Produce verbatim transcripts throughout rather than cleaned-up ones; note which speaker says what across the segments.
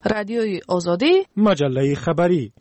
Speaker 1: رادیوی آزادی،
Speaker 2: مجله خبری.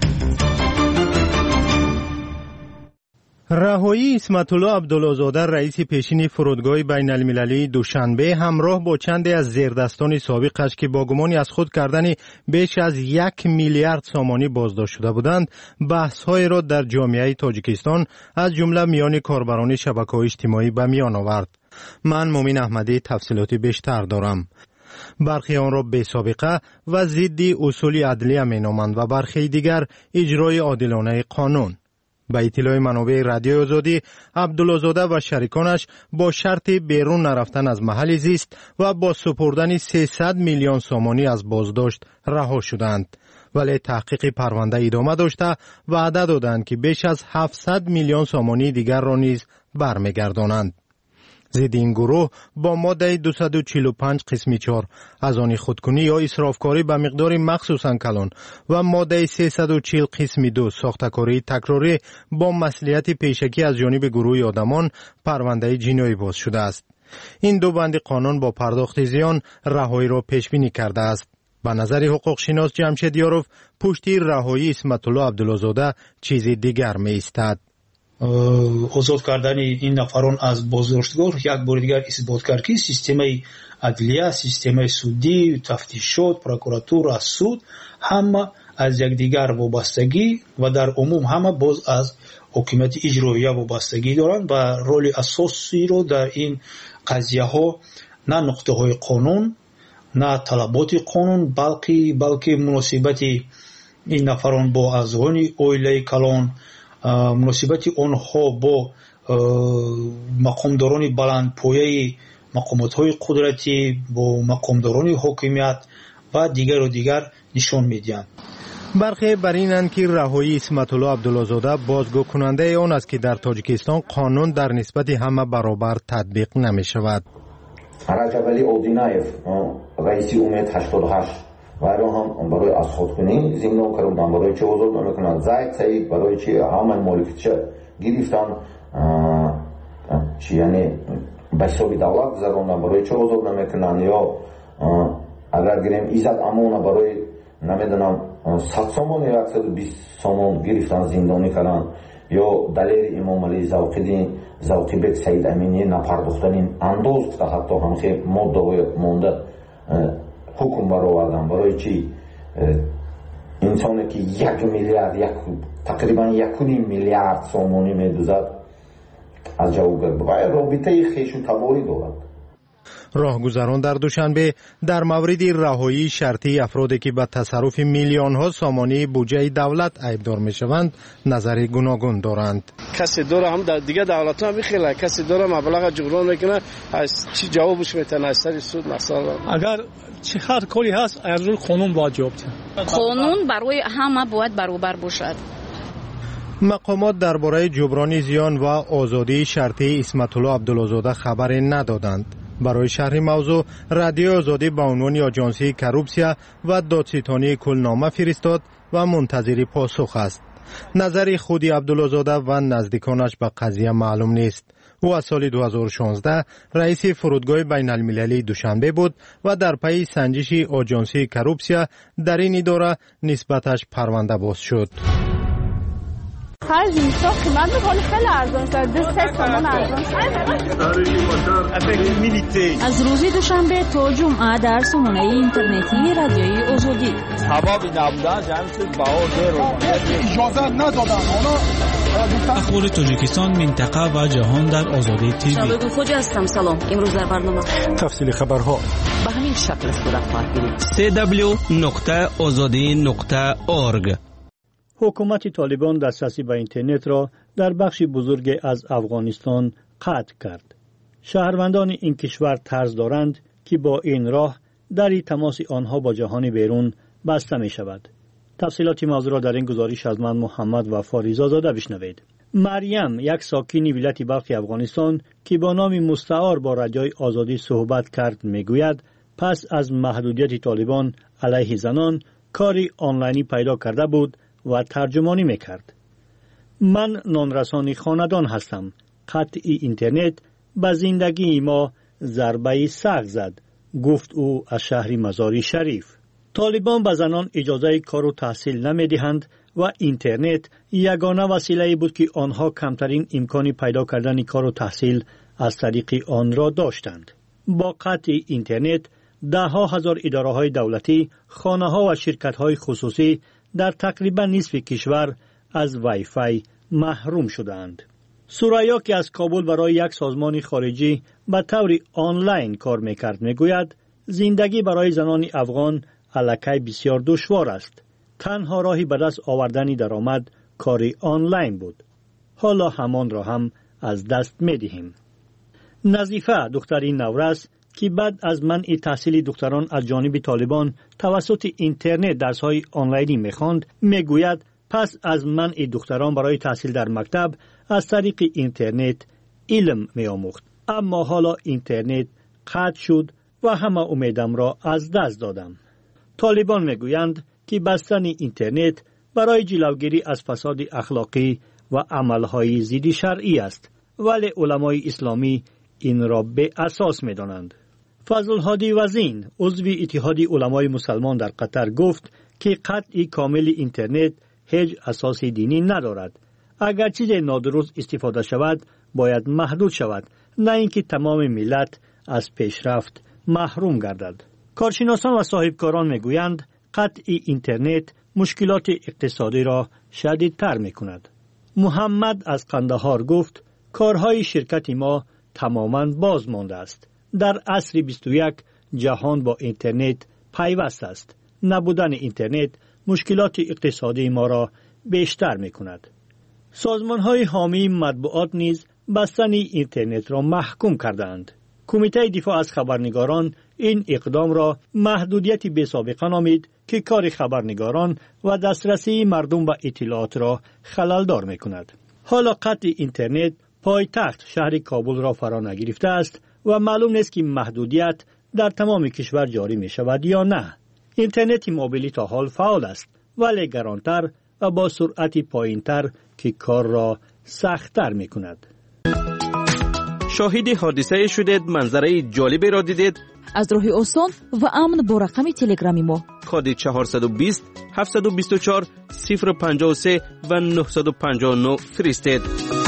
Speaker 2: رهایی اسمت الله عبدالله‌زاده رئیس پیشین فرودگاه بین المللی دوشنبه همراه با چندی از زیردستان سابقش که با گمانی از خود کردن بیش از یک میلیارد سامانی بازداشت شده بودند، بحث‌های را در جامعه تاجیکستان از جمله میان کاربران شبکه‌های اجتماعی به میان آورد. من مومین احمدی تفصیلاتی بیشتر دارم. برخی آن را بی سابقه و ضد اصول عدلیه مینامند و برخی دیگر اجرای عادلانه قانون. به اطلاع منابع رادیو آزادی، عبدالله‌زاده و شریکانش با شرط بیرون نرفتن از محل زیست و با سپردن سیصد میلیون سامانی از بازداشت رها شدند. ولی تحقیق پرونده ادامه داشته و وعده دادند که بیش از هفتصد میلیون سامانی دیگر را نیز برمیگردانند. ضد این گروه با ماده دویست و چهل و پنج قسم چهار از آن خودکنی یا اسرافکاری به مقدار مخصوصاً کلان و ماده سیصد و چهل قسم دو ساختکاری تکراری با مصلحت پیشکی از جانب گروه آدمان پرونده جنایی باز شده است. این دو بند قانون با پرداخت زیان رهایی را پیش بینی کرده است. به نظر حقوق شناس جمشید یاروف، پشتی رهایی اسمت الله عبدالله‌زاده چیز دیگر می ایستد.
Speaker 3: آزاد کردن این نفران از بازداشتگاه یک بار دیگر اثبات کرد که سیستم عدلیه، سیستم سودی، تفتیشات، پروکوراتور، سود همه از یکدیگر وابستگی و در عموم همه باز از حکومت اجرایی وابستگی دارند و رول اساسی رو در این قضیه ها نه نقطه های قانون نه طلبات قانون بلکه بلکه مناسبت این نفران با اعضای عائله کلان، مناسبت آنها با مقامداران بلند پایه مقامات های قدرتی، با مقامداران حاکمیت و دیگر و دیگر نشان میدهند.
Speaker 2: برخی بر اینند که رهایی اسمت الله عبدالله‌زاده بازگو کننده آن است که در تاجیکستان قانون در نسبت همه برابر تطبیق نمی شود.
Speaker 4: رجب علی اودینایف رئیس امید هشتاد و هشت ولی هم برای از خودکنی زندان کردن، برای چه آزاد نمیکنند. زید سعید برای چه همه مالکیت گرفتن، چی یعنی به حساب دولت گذراندن، برای چه آزاد نمیکنند. یا اگر گریم ایزد امون برای نمیدونم صد سامان یا صد و بیست سامان گرفتن زندانی کردن. یا دلیل امام علی زوقیدین زوقی بیت سعید امینی نپرداختن این انداز که حتی هم خیلی ماده مونده حکم برآوردن. برای چی انسانی که یک میلیارد یک تقریبا یک و نیم میلیارد سامانی میدوزد از جواب باید رابطه خیش و تباری دارد.
Speaker 2: راهگذران در دوشنبه در مورد رهایی شرطی افرادی که به تصرف میلیون ها سامانی بودجه دولت ایبدار می شوند نظر گوناگون دارند.
Speaker 5: کسی داره هم در دیگه دولت ها میخیله، کسی داره مبلغ جبران میکنه، از چی جوابش میتونه از سر سود مثلا.
Speaker 6: اگر چه هر کاری هست از روی قانون باید جواب دهد.
Speaker 7: قانون برای همه باید برابر باشد.
Speaker 2: مقامات درباره جبران زیان و آزادی شرطی اسمت الله عبدالله‌زاده خبری ندادند. برای شرح موضوع رادیو آزادی با عنوان آژانسی کروپسیا و دادستانی کلنامه فرستاد و منتظر پاسخ است. نظر خودی عبدالله‌زاده و نزدیکانش به قضیه معلوم نیست. او از سال دو هزار و شانزده رئیس فرودگاه بین المللی دوشنبه بود و در پی سنجش آژانسی کروپسیا در این اداره نسبتش پرونده باز شد.
Speaker 8: هر جنسا قیمت میکنه خیلی ارزان شد. دو سه سامان ارزان شد.
Speaker 9: از روز دوشنبه تا جمعه در سامانه اینترنتی رادیوی آزادی
Speaker 10: سبب نبودن جمع شد بهار رو
Speaker 11: اجازه ندادن.
Speaker 12: اخبار تاجیکستان، منطقه و جهان در آزادی تیوی.
Speaker 13: شبگون خوجا هستم. سلام. امروز در برنامه
Speaker 2: تفصیل خبرها
Speaker 13: به همین شکل صورت خواهد گرفت.
Speaker 12: دبلیو دبلیو دبلیو نقطه آزادی نقطه اورگ.
Speaker 14: حکومت طالبان دسترسی به اینترنت را در بخش بزرگ از افغانستان قطع کرد. شهروندان این کشور طرز دارند که با این راه دری تماس آنها با جهان بیرون بسته می شود. تفصیلات موضوع را در این گزارش از من محمد و فاریزا زاده بشنوید. مریم، یک ساکن ولایت بلخ افغانستان که با نام مستعار با رادیوی آزادی صحبت کرد، میگوید پس از محدودیت طالبان علیه زنان کاری آنلاینی پیدا کرده بود و ترجمانی میکرد. من نانرسانی خاندان هستم. قطع اینترنت به زندگی ما ضربه سخت زد، گفت او از شهر مزاری شریف. طالبان به زنان اجازه کار و تحصیل نمیدهند و اینترنت یگانه وسیله بود که آنها کمترین امکانی پیدا کردن کار و تحصیل از طریق آن را داشتند. با قطع اینترنت ده ها هزار اداره های دولتی، خانه ها و شرکت های خصوصی در تقریبا نصف کشور از وای فای محروم شدند. سوریا که از کابل برای یک سازمان خارجی به طور آنلاین کار میکرد میگوید زندگی برای زنان افغان الکی بسیار دشوار است. تنها راهی به دست آوردن درآمد کاری آنلاین بود. حالا همان را هم از دست میدهیم. نظیفه دختری نورس که بعد از منع تحصیل دختران از جانب طالبان توسط اینترنت درس‌های آنلاینی می‌خواند میگوید پس از منع دختران برای تحصیل در مکتب از طریق اینترنت علم می‌آموخت، اما حالا اینترنت قطع شد و همه امیدم را از دست دادم. طالبان میگویند که بستن اینترنت برای جلوگیری از فساد اخلاقی و عملهای ضد شرعی است، ولی علمای اسلامی این را به اساس می‌دانند. فضل هادی وزین عضو اتحاد علمای مسلمان در قطر گفت که قطع کامل اینترنت هیچ اساس دینی ندارد. اگر چیز نادرست استفاده شود باید محدود شود، نه اینکه تمام ملت از پیشرفت محروم گردد. کارشناسان و صاحبکاران میگویند قطع اینترنت مشکلات اقتصادی را شدیدتر میکند. محمد از قندهار گفت کارهای شرکت ما تماما باز مانده است. در عصر بیست و یک جهان با اینترنت پیوست است. نبودن اینترنت مشکلات اقتصادی ما را بیشتر میکند. سازمان‌های حامی مطبوعات نیز بستن اینترنت را محکوم کردند. کمیته دفاع از خبرنگاران این اقدام را محدودیت بی‌سابقه نامید که کار خبرنگاران و دسترسی مردم به اطلاعات را خللدار میکند. حالا قطع اینترنت پایتخت شهر کابل را فرا نگرفته است و معلوم نیست که محدودیت در تمام کشور جاری می شود یا نه. اینترنت موبیلی تا حال فعال است ولی گرانتر و با سرعت پایینتر که کار را سخت‌تر می کند.
Speaker 1: شاهد حادثه شدید، منظره جالبی را دیدید؟
Speaker 9: از راه آسان و امن با رقم تلگرامی ما
Speaker 1: کد چهارصد و بیست هفتصد و بیست و چهار صفر پنجاه و سه و نهصد و پنجاه و نه فرستید.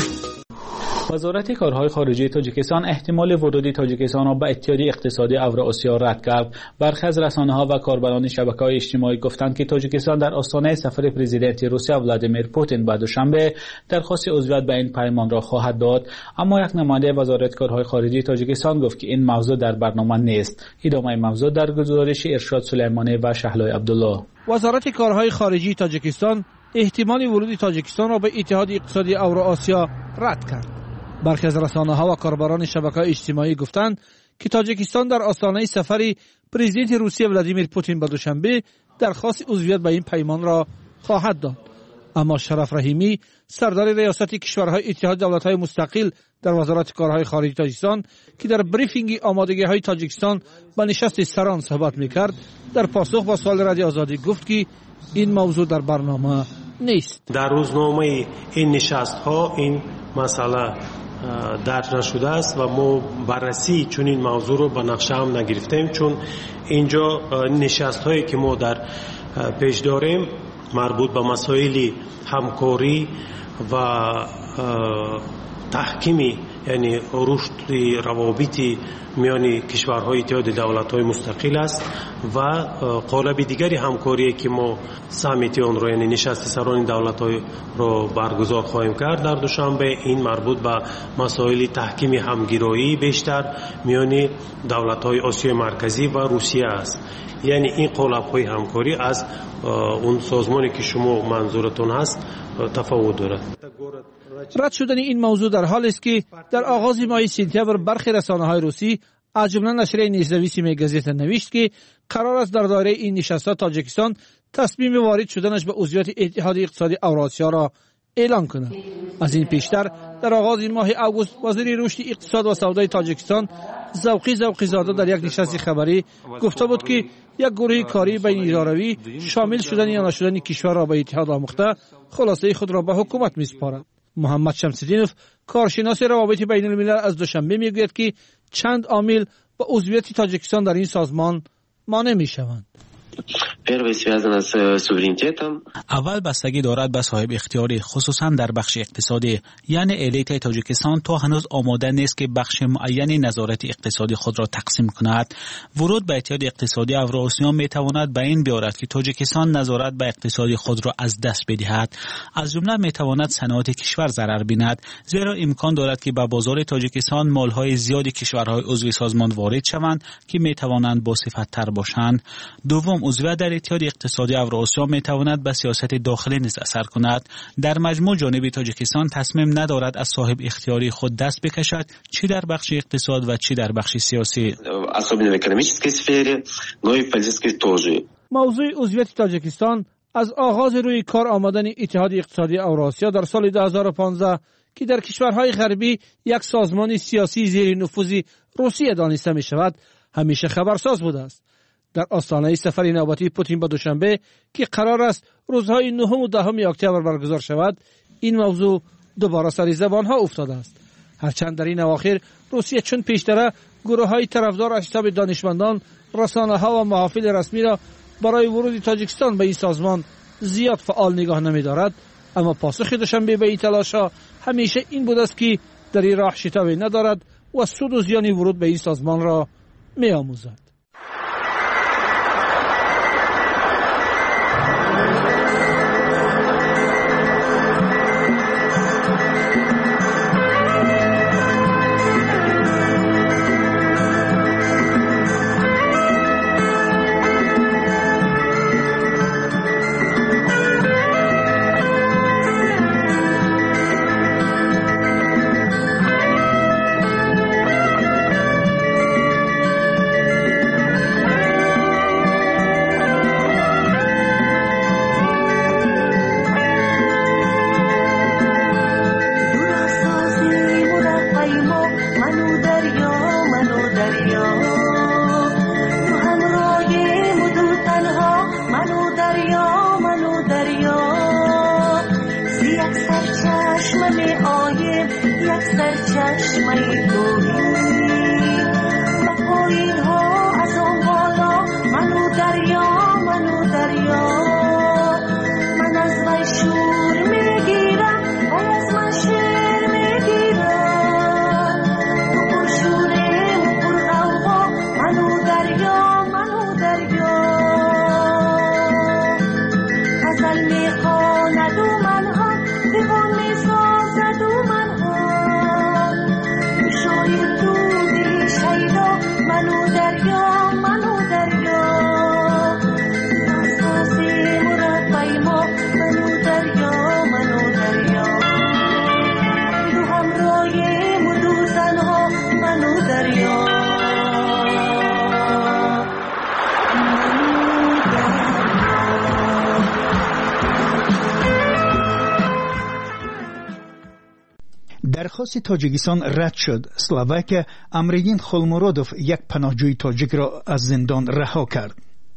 Speaker 12: وزارت کارهای خارجه تاجیکستان احتمال ورود تاجیکستان را به اتحادیه اقتصادی اوراسیا رد کرد. برخی از رسانه‌ها و کاربران شبکه‌های اجتماعی گفتند که تاجیکستان در آستانه سفر پرزیدنت روسیه ولادیمیر پوتین به دوشنبه درخواست عضویت به این پیمان را خواهد داد، اما یک نماینده وزارت کارهای خارجه تاجیکستان گفت که این موضوع در برنامه نیست. ادامه موضوع در گزارش ارشاد سلیمانی و شهلای عبدالله.
Speaker 15: وزارت کارهای خارجه تاجیکستان احتمال ورود تاجیکستان را به اتحادیه اقتصادی اوراسیا رد کرد. برخی از رسانه‌ها و کاربران شبکه‌های اجتماعی گفتند که تاجیکستان در آستانه سفر پرزیدنت روسیه ولادیمیر پوتین به دوشنبه درخواست عضویت به این پیمان را خواهد داد. اما شرف رحیمی سردار ریاست کشورهای اتحاد دولت‌های مستقل در وزارت کارهای خارجه تاجیکستان که در بریفینگ آمادگی‌های تاجیکستان به نشست سران صحبت می‌کرد، در پاسخ به سوال رادیو آزادی گفت که این موضوع در برنامه نیست.
Speaker 16: در روزنامه این نشست‌ها این مسئله درج نشده است و ما بررسی چون این موضوع رو به نقشه هم نگرفتیم، چون اینجا نشست هایی که ما در پیش داریم مربوط به مسائل همکاری و تحکیمی، یعنی رشد روابط میان کشورهای اتحاد دولت‌های مستقل است و قالب دیگری همکاری که ما سامیت آن رو، یعنی نشست سران دولت‌های رو برگزار خواهیم کرد در دوشنبه. این مربوط به مسائل تحکیم همگرایی بیشتر میان دولت‌های آسیای مرکزی و روسیه است. یعنی این قالب‌های همکاری از اون سازمانی که شما منظورتون هست تفاوت دارد.
Speaker 15: رد شدن این موضوع در حالی است که در آغاز ماه سپتامبر برخی رسانه‌های روسی از جمله نشریه نزدویسی گازت نوشت که قرار است در دایره این نشست‌ها تاجیکستان تصمیم وارد شدنش به عضویت اتحادیه اقتصادی اوراسیا را اعلان کند. از این پیشتر در آغاز ماه اوگوست وزیر رشد اقتصاد و سودای تاجیکستان ذوقی ذوقی زاده در یک نشست خبری گفته بود که یک گروه کاری بین اداروی شامل شدن یا نشدن کشور را به اتحاد آموخته خلاصه خود را به حکومت می‌سپارد. محمد شمس‌الدینوف کارشناس روابط بین الملل از دوشنبه میگوید که چند عامل با عضویت تاجیکستان در این سازمان مانع میشوند.
Speaker 17: Первое связано с суверенитетом.
Speaker 12: اول بستگی دارد به صاحب اختیاری، خصوصا در بخش اقتصادی. یعنی الیت تاجیکستان تا هنوز آماده نیست که بخش معینی نظارت اقتصادی خود را تقسیم کند. ورود به اتحاد اقتصادی اوراسیا می تواند به این بیارد که تاجیکستان نظارت به اقتصادی خود را از دست بدهد. از جمله می تواند صنعت کشور ضرر بیند، زیرا امکان دارد که به بازار تاجیکستان مالهای زیادی کشورهای عضو سازمان وارد شوند که می توانند با صفت تر باشند. دوم، عضویت در اتحاد اقتصادی اوراسیا می تواند به سیاست داخلی نیز اثر کند. در مجموع جانب تاجیکستان تصمیم ندارد از صاحب اختیاری خود دست بکشد، چی در بخش اقتصاد و چی در بخش سیاسی.
Speaker 15: موضوع عضویت تاجیکستان از آغاز روی کار آمدن اتحاد اقتصادی اوراسیا در سال دو هزار و پانزده که در کشورهای غربی یک سازمان سیاسی زیر نفوذ روسیه دانسته می شود همیشه خبرساز بوده است. در آستانه سفر نوبتی پوتین به دوشنبه که قرار است روزهای نهم و دهم اکتبر برگزار شود، این موضوع دوباره سر زبانها افتاده است. هرچند در این اواخر روسیه چون پیشتره گروه‌های طرفدار از حساب دانشمندان، رسانه‌ها و محافل رسمی را برای ورود تاجیکستان به این سازمان زیاد فعال نگاه نمی‌دارد، اما پاسخ دوشنبه به این تلاش‌ها همیشه این بود است که در این راه شتابی ندارد و سود و زیان ورود به این سازمان را می‌آموزد.
Speaker 18: درخواست تاجیکستان رد شد. اسلواکیا امردین خولمورودوف یک پناهجوی تاجیک را از زندان رها کرد.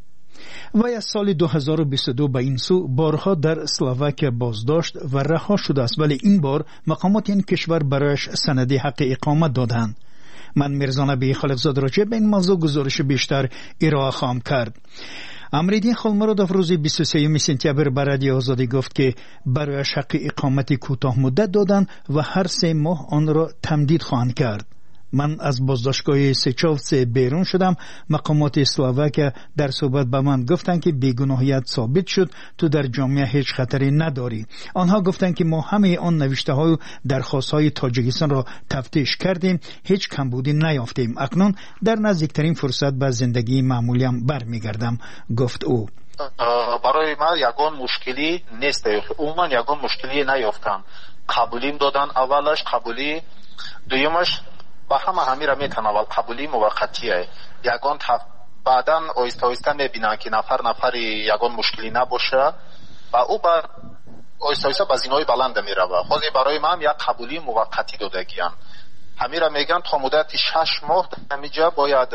Speaker 18: وی از سال دو هزار و بیست و دو به این سو بارها در اسلواکیا بازداشت و رها شده است، ولی این بار مقامات این کشور برایش سند حق اقامت دادند. من میرزا نبی خلیفزاده راجع به این موضوع گزارش بیشتر ارائه خواهم کرد. امردین خولمورودوف روز بیست و سوم سپتامبر به رادیو آزادی گفت که برایش حق اقامت کوتاه مدت دادند و هر سه ماه آن را تمدید خواهند کرد. من از بازداشتگاه سچاوس بیرون شدم. مقامات اسلواکیا در صحبت به من گفتند که بیگناهیت ثابت شد، تو در جامعه هیچ خطری نداری. آنها گفتند که ما همه آن نوشته های و درخواست های تاجیکستان را تفتیش کردیم، هیچ کمبودی نیافتیم. اکنون در نزدیکترین فرصت به زندگی معمولیم برمیگردم، گفت او.
Speaker 19: برای ما یگان مشکلی نیست، عموما یگان مشکلی نیافتم. قبولیم دادن، اولش قبولی، دویمش با همه همی را میتن. اول قبولی موقتیه، یگان تف... بعدا آیسته آیسته میبینن که نفر نفر یگان مشکلی نباشه و او با آیسته آیسته با زینای بلند میره. خود برای من یک قبولی موقتی داده گیان. همی را میگن تا مدت شش ماه همیجا باید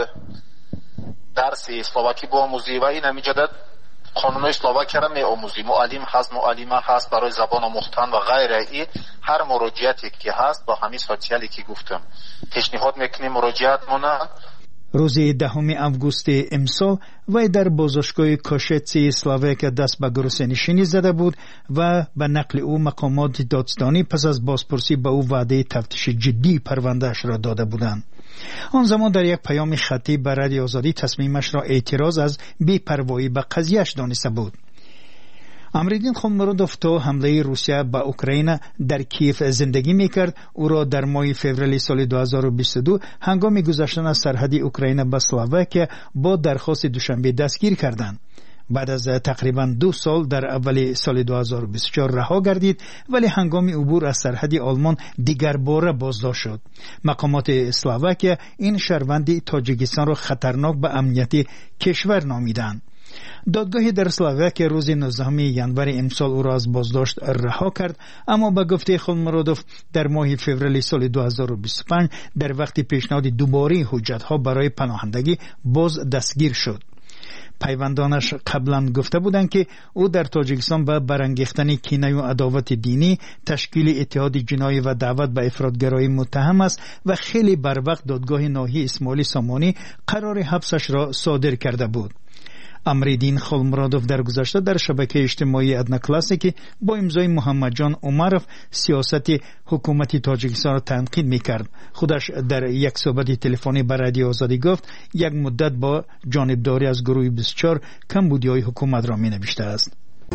Speaker 19: درس اسلواکی با آموزی و این همیجا داد قانون اسلواکی را می آموزی. معلم هست، معلمه هست برای زبان آموختن و غیره. ای هر مراجعتی که هست با همین سوتیالی که گفتم پیشنهاد میکنیم مراجعت مونه.
Speaker 18: روز دهم اوگوست امسال وی در بازداشتگاه کاشتسی اسلواک دست به گروسه‌نشینی زده بود و به نقل او مقامات دادستانی پس از بازپرسی به او وعده تفتیش جدی پروندهش را داده بودند. آن زمان در یک پیام خطی به رادیو آزادی تصمیمش را اعتراض از بی‌پروایی به قضیهش دانسته بود. امریدین خولمرودوف تا حمله روسیه به اوکراین در کیف زندگی میکرد. او را در ماه فوریه سال دو هزار و بیست و دو هنگام گذشتن از سرحد اوکراین به اسلواکیه با درخواست دوشنبه دستگیر کردند. بعد از تقریبا دو سال در اول سال دو هزار و بیست و چهار رها گردید، ولی هنگام عبور از سرحد آلمان دیگر باره بازداشت شد. مقامات اسلواکیه این شهروند تاجیکستان را خطرناک به امنیت کشور نامیدند. دادگاهی در اسلواکیه روز نوزدهم ژانویه امسال او را از بازداشت رها کرد، اما به گفته خولمرودوف در ماه فوریه سال دو هزار و بیست و پنج در وقت پیشنهاد دوباره حجت‌ها برای پناهندگی باز دستگیر شد. پیوندانش قبلا گفته بودند که او در تاجیکستان به برانگیختن کینه و عداوت دینی، تشکیل اتحاد جنایی و دعوت به افراطگرایی متهم است و خیلی بر وقت دادگاه ناحیه اسماعیل سامانی قرار حبسش را صادر کرده بود. امریدین خولمرودوف در گذشته در شبکه اجتماعی ادنا کلاسیکی با امضای محمد جان عمرف سیاست حکومت تاجیکستان را تنقید میکرد. خودش در یک صحبت تلفنی با رادیو آزادی گفت یک مدت با جانبداری از گروه بیست و چهار کمبودی‌های حکومت را مینوشته است.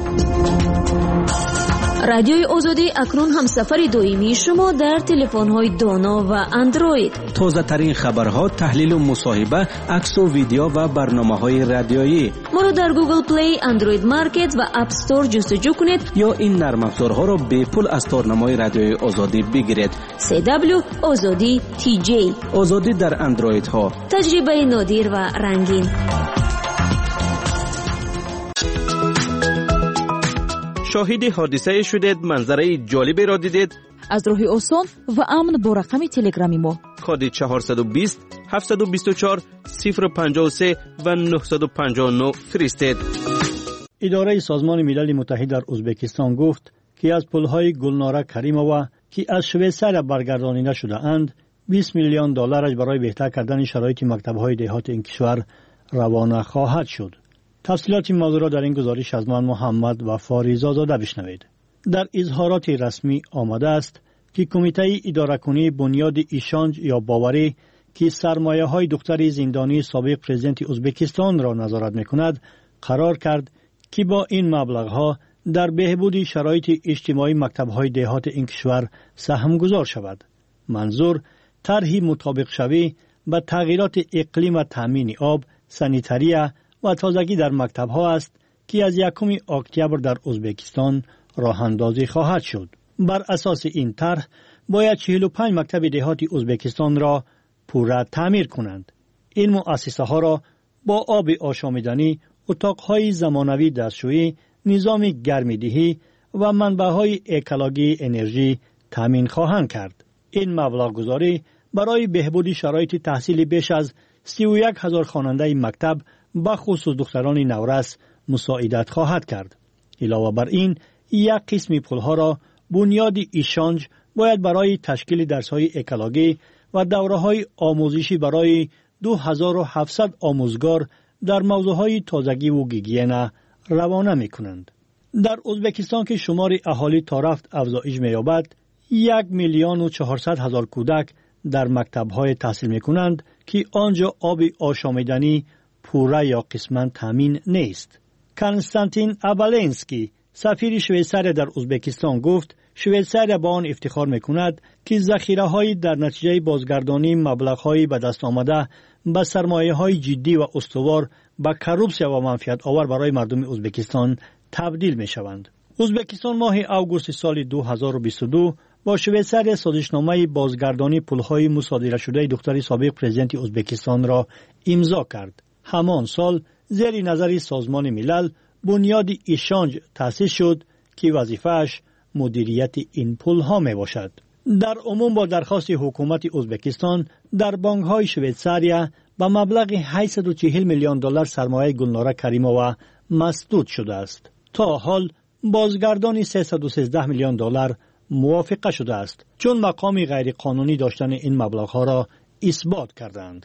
Speaker 9: رادیوی آزادی اکنون همسفر دائمی شما در تلفن‌های دانا و اندروید.
Speaker 1: تازه ترین خبرها، تحلیل و مصاحبه، عکس و ویدیو و برنامه‌های رادیویی.
Speaker 9: ما را در گوگل پلی، اندروید مارکت و اپ استور جستجو کنید
Speaker 1: یا این نرم افزارها را به پول از تارنمای رادیوی آزادی بگیرید.
Speaker 9: سی دبلیو آزادی تی جی.
Speaker 1: آزادی در اندروید ها.
Speaker 9: تجربه نادر و رنگین.
Speaker 1: شاهد حادثه شدید، منظره جالبی را دیدید؟
Speaker 13: از راه آسان و امن با رقم تلگرامی ما
Speaker 1: کد چهارصد و بیست هفتصد و بیست و چهار صفر پنجاه و سه و نهصد و پنجاه و نه فرستید.
Speaker 14: اداره سازمان ملل متحد در ازبکستان گفت که از پل‌های گلناره کریمووا که از شویسریا برگردانیده شده اند بیست میلیون دلارش برای بهتر کردن شرایط مکتب‌های دهات این کشور روانه خواهد شد. تفصیلات این موضوع را در این گزارش از من محمد و فاریزا زاده بشنوید. در اظهارات رسمی آمده است که کمیته اداره کنی بنیاد ایشانج یا باوری که سرمایه های دختر زندانی سابق پرزیدنت ازبکستان را نظارت میکند قرار کرد که با این مبلغ ها در بهبود شرایط اجتماعی مکتب های دهات این کشور سهم گذار شود. منظور طرحی مطابق شوی به تغییرات اقلیم و تامین آب، سانیتاریه و تازگی در مکتب ها است که از یکم اکتبر در ازبکستان راه اندازی خواهد شد. بر اساس این طرح باید چهل و پنج مکتب دهاتی ازبکستان را پوره تعمیر کنند. این مؤسسه ها را با آب آشامیدنی، اتاقهای زمانوی دستشویی، نظام گرمیدهی و منبعهای اکولوژی انرژی تامین خواهند کرد. این مبلغ گذاری برای بهبود شرایط تحصیلی بیش از سی و یک هزار خواننده مکتب به خصوص دختران نورس مساعدت خواهد کرد. علاوه بر این، یک قسم پولها را بنیاد ایشانج باید برای تشکیل درس‌های اکولوژی و دوره‌های آموزشی برای دو هزار و هفتصد آموزگار در موضوعهای تازگی و گیگین روانه می‌کنند. در ازبکستان که شمار اهالی تا رفت افزایش می‌یابد، یک میلیون و چهارصد هزار کودک در مکتب‌های تحصیل می‌کنند که آنجا آب آشامیدنی پوره یا قسماً تامین نیست. کنستانتین ابالنسکی سفیر شویسریا در ازبکستان گفت شویسریا با آن افتخار می‌کند که ذخیره‌های در نتیجه بازگردانی مبلغ‌های به دست آمده به سرمایه‌های جدی و استوار به کروپسیا و منفعت آور برای مردم ازبکستان تبدیل می‌شوند. ازبکستان ماه اوگوست سال دو هزار و بیست و دو با شویسریا سازشنامه بازگردانی پول‌های مصادره شده دختر سابق پرزیدنت ازبکستان را امضا کرد. همان سال زیر نظر سازمان ملل بنیاد ایشانج تأسیس شد که وظیفه‌اش مدیریت این پول‌ها میباشد. در عموم با درخواست حکومت ازبکستان در بانک‌های شویسریا با مبلغ هشتصد و چهل میلیون دلار سرمایه گلناره کریمووا مسدود شده است. تا حال بازگردانی سیصد و سیزده میلیون دلار موافقه شده است چون مقام غیر قانونی داشتن این مبلغ‌ها را اثبات کردند.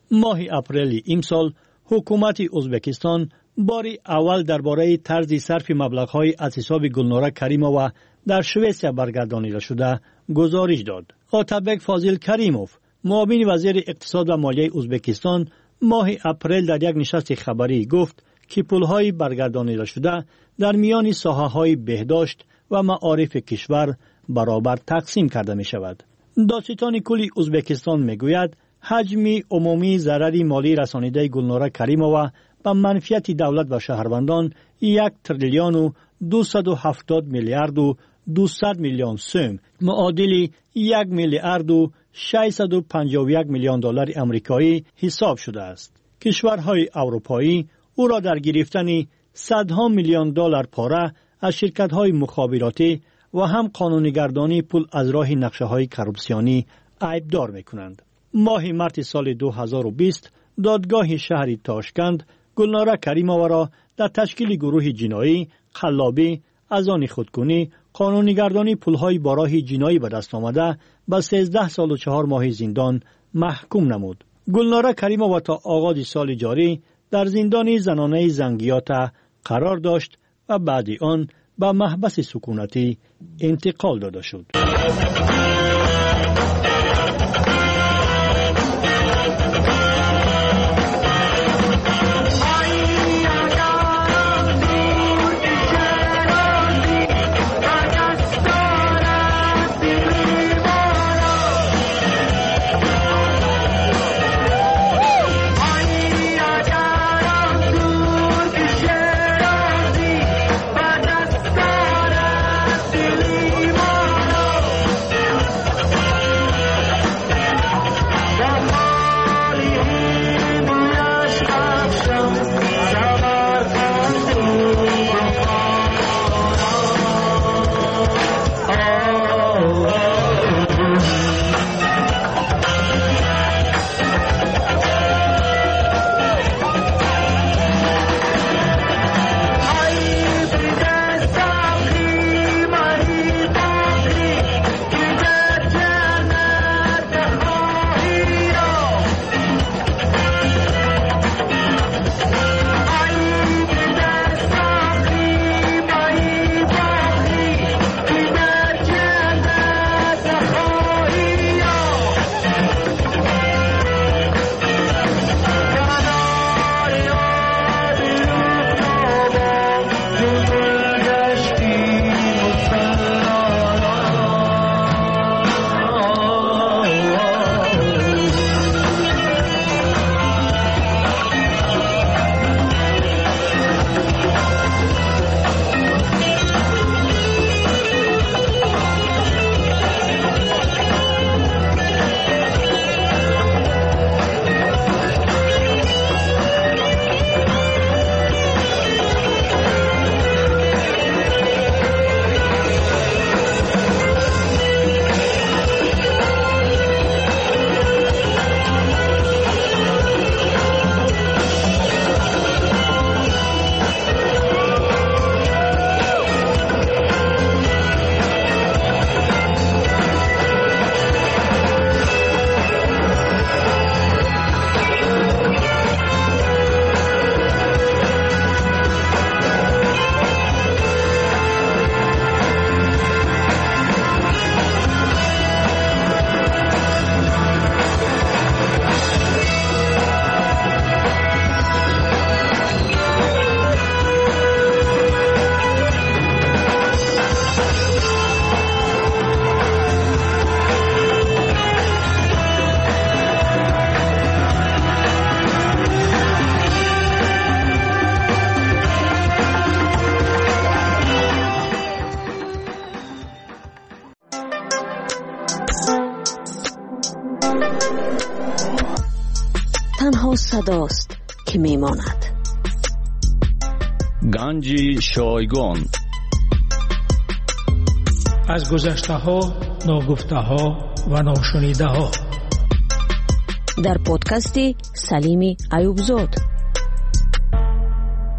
Speaker 14: ماه اپریل امسال حکومت ازبکستان باری اول درباره طرز صرف مبلغ‌های از حساب گلناره کریمووا در سوئیسرا برگردانیده شده گزارش داد. آتابک فاضل کریموف، معاون وزیر اقتصاد و مالیه ازبکستان، ماه اپریل در یک نشست خبری گفت که پول‌های برگردانیده شده در میان ساحه‌های بهداشت و معارف کشور برابر تقسیم کرده می شود. دادستان کلی ازبکستان می گوید حجم عمومی ضرر مالی رسانیده گلناره کریمووا به منفعت دولت و شهروندان یک تریلیون و دویست و هفتاد میلیارد و دویست میلیون سوم معادل یک میلیارد و ششصد و پنجاه و یک میلیون دلار آمریکایی حساب شده است. کشورهای اروپایی او را در گرفتن صدها میلیون دلار پاره از شرکت‌های مخابراتی و هم قانونیگردانی پول از راه نقشه‌های کورپسیونی عیبدار می‌کنند. ماه مارس سال دو هزار و بیست دادگاه شهر تاشکند گلناره کریمووا را در تشکیل گروه جنایی، قلابی، از آن خودکنی، قانونیگردانی پول‌های با راه جنایی به دست آمده به سیزده سال و چهار ماه زندان محکوم نمود. گلناره کریمووا تا آغاز سال جاری در زندان زنانه زنگیات قرار داشت و بعد آن به محبس سکونتی انتقال داده شد.
Speaker 9: تنها صداست که میماند.
Speaker 10: گنج شایگان
Speaker 6: از گذشته ها، ناگفته ها و ناشنیده ها
Speaker 9: در پادکست سلیم ایوبزاد.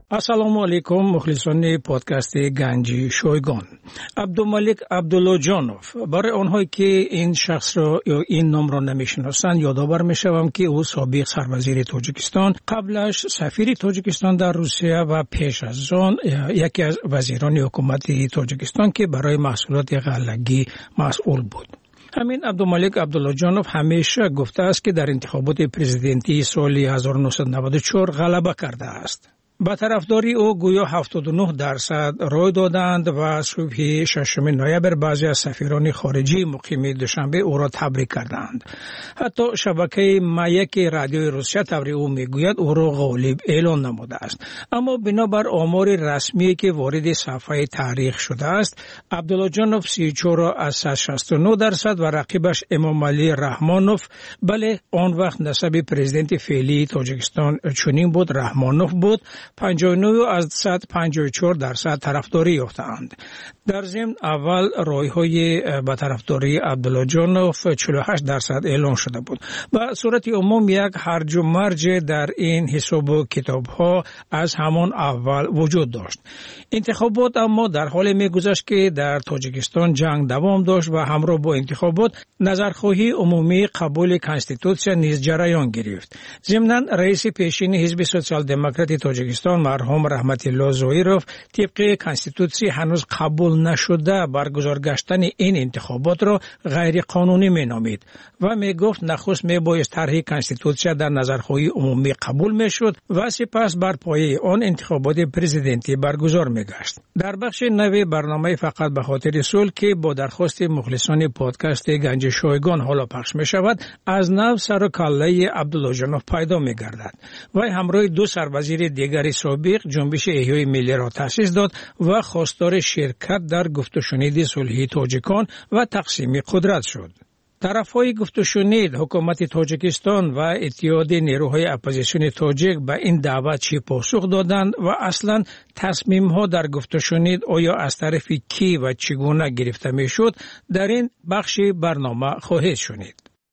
Speaker 6: ассалому алейкум мухлисони подкасти ганҷи шойгон. абдумалик абдуллоҷонов. барои онҳое ки ин шахсро ё ин номро намешиносанд ёдовар мешавам ки ӯ собиқ сарвазири тоҷикистон, қаблаш сафири тоҷикистон дар русия ва пеш аз он яке аз вазирони ҳукумати тоҷикистон ки барои маҳсулоти ғаллагӣ масъул буд. ҳамин абдумалик абдуллоҷонов ҳамеша гуфтааст ки дар интихоботи президентии соли ҳазору нуҳсаду наваду чор ғалаба кардааст. ба тарафдори ӯ гӯё ҳафтоду нӯҳ дарсад рой доданд ва субҳи шашуми ноябр баъзе аз сафирони хориҷии муқими душанбе ӯро табрик карданд. ҳатто шабакаи маяки радиои русия таври ӯ мегӯяд ӯро ғолиб эълон намудааст. аммо бинобар омори расмие ки вориди сафҳаи таърих шудааст, абдуллоҷонов си и чор аз сад шасту нӯҳ дарсад ва рақибаш эмомалӣ раҳмонов, бале он вақт насаби президенти феълии тоҷикистон чунин буд, раҳмонов буд, панҷоҳу нӯҳ аз сад панҷоҳу и чор дарсад тарафдорӣ ёфтаанд. дар зимн аввал ройҳои ба тарафдории абдуллоҷонов чӯлу ҳашт дарсад эълон шуда буд. ба сурати умум як ҳарҷу марҷе дар ин ҳисобу китобҳо аз ҳамон аввал вуҷуд дошт. интихобот аммо дар ҳоле мегузашт ки дар тоҷикистон ҷанг давом дошт ва ҳамроҳ бо интихобот назархоҳии умумии қабули конститутсия низ ҷараён гирифт. зимнан раиси пешини ҳизби социал-демократи тоҷикистон марҳум раҳматилло зоиров тибқи конститутсия ҳанӯз қабул нашуда баргузор гаштани ин интихоботро ғайриқонунӣ меномид ва мегуфт нахуст мебоист тарҳи конститутсия дар назархоҳии умумӣ қабул мешуд ва сипас бар пояи он интихоботи президентӣ баргузор мегашт. дар бахши нави барномаи фақат ба хотири сулҳ ки бо дархости мухлисони подкасти ганҷи шойгон ҳоло пахш мешавад, аз нав сару каллаи Абдуллоҷонов пайдо мегардад. вай ҳамроҳи ду сарвазири дигари собиқ ҷунбиши эҳёи миллиро таъсис дод ва хостори ширкат дар гуфтушуниди сулҳии тоҷикон ва тақсими қудрат шуд. тарафҳои гуфтушунид, ҳукумати тоҷикистон ва иттиҳоди нерӯҳои оппозитсиони тоҷик ба ин даъват чӣ посух доданд ва аслан тасмимҳо дар гуфтушунид оё аз тарафи кӣ ва чӣ гуна гирифта мешуд, дар ин бахши барнома хоҳед шунид.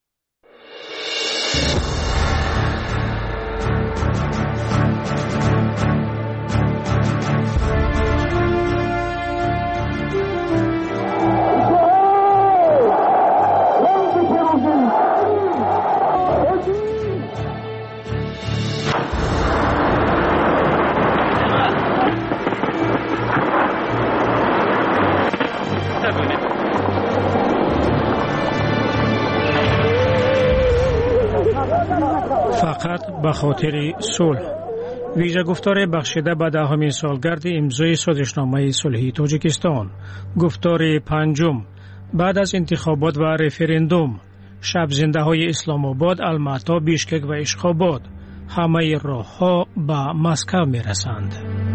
Speaker 6: فقط به خاطر صلح. ویژه گفتار بخشیده به دهمین سالگرد امضای سازشنامه صلحی تاجیکستان. گفتار پنجم بعد از انتخابات و رفراندوم. شب زنده های اسلام آباد، الماتا، بیشکک و اشخاباد. همه راه ها به مسکو می رسند.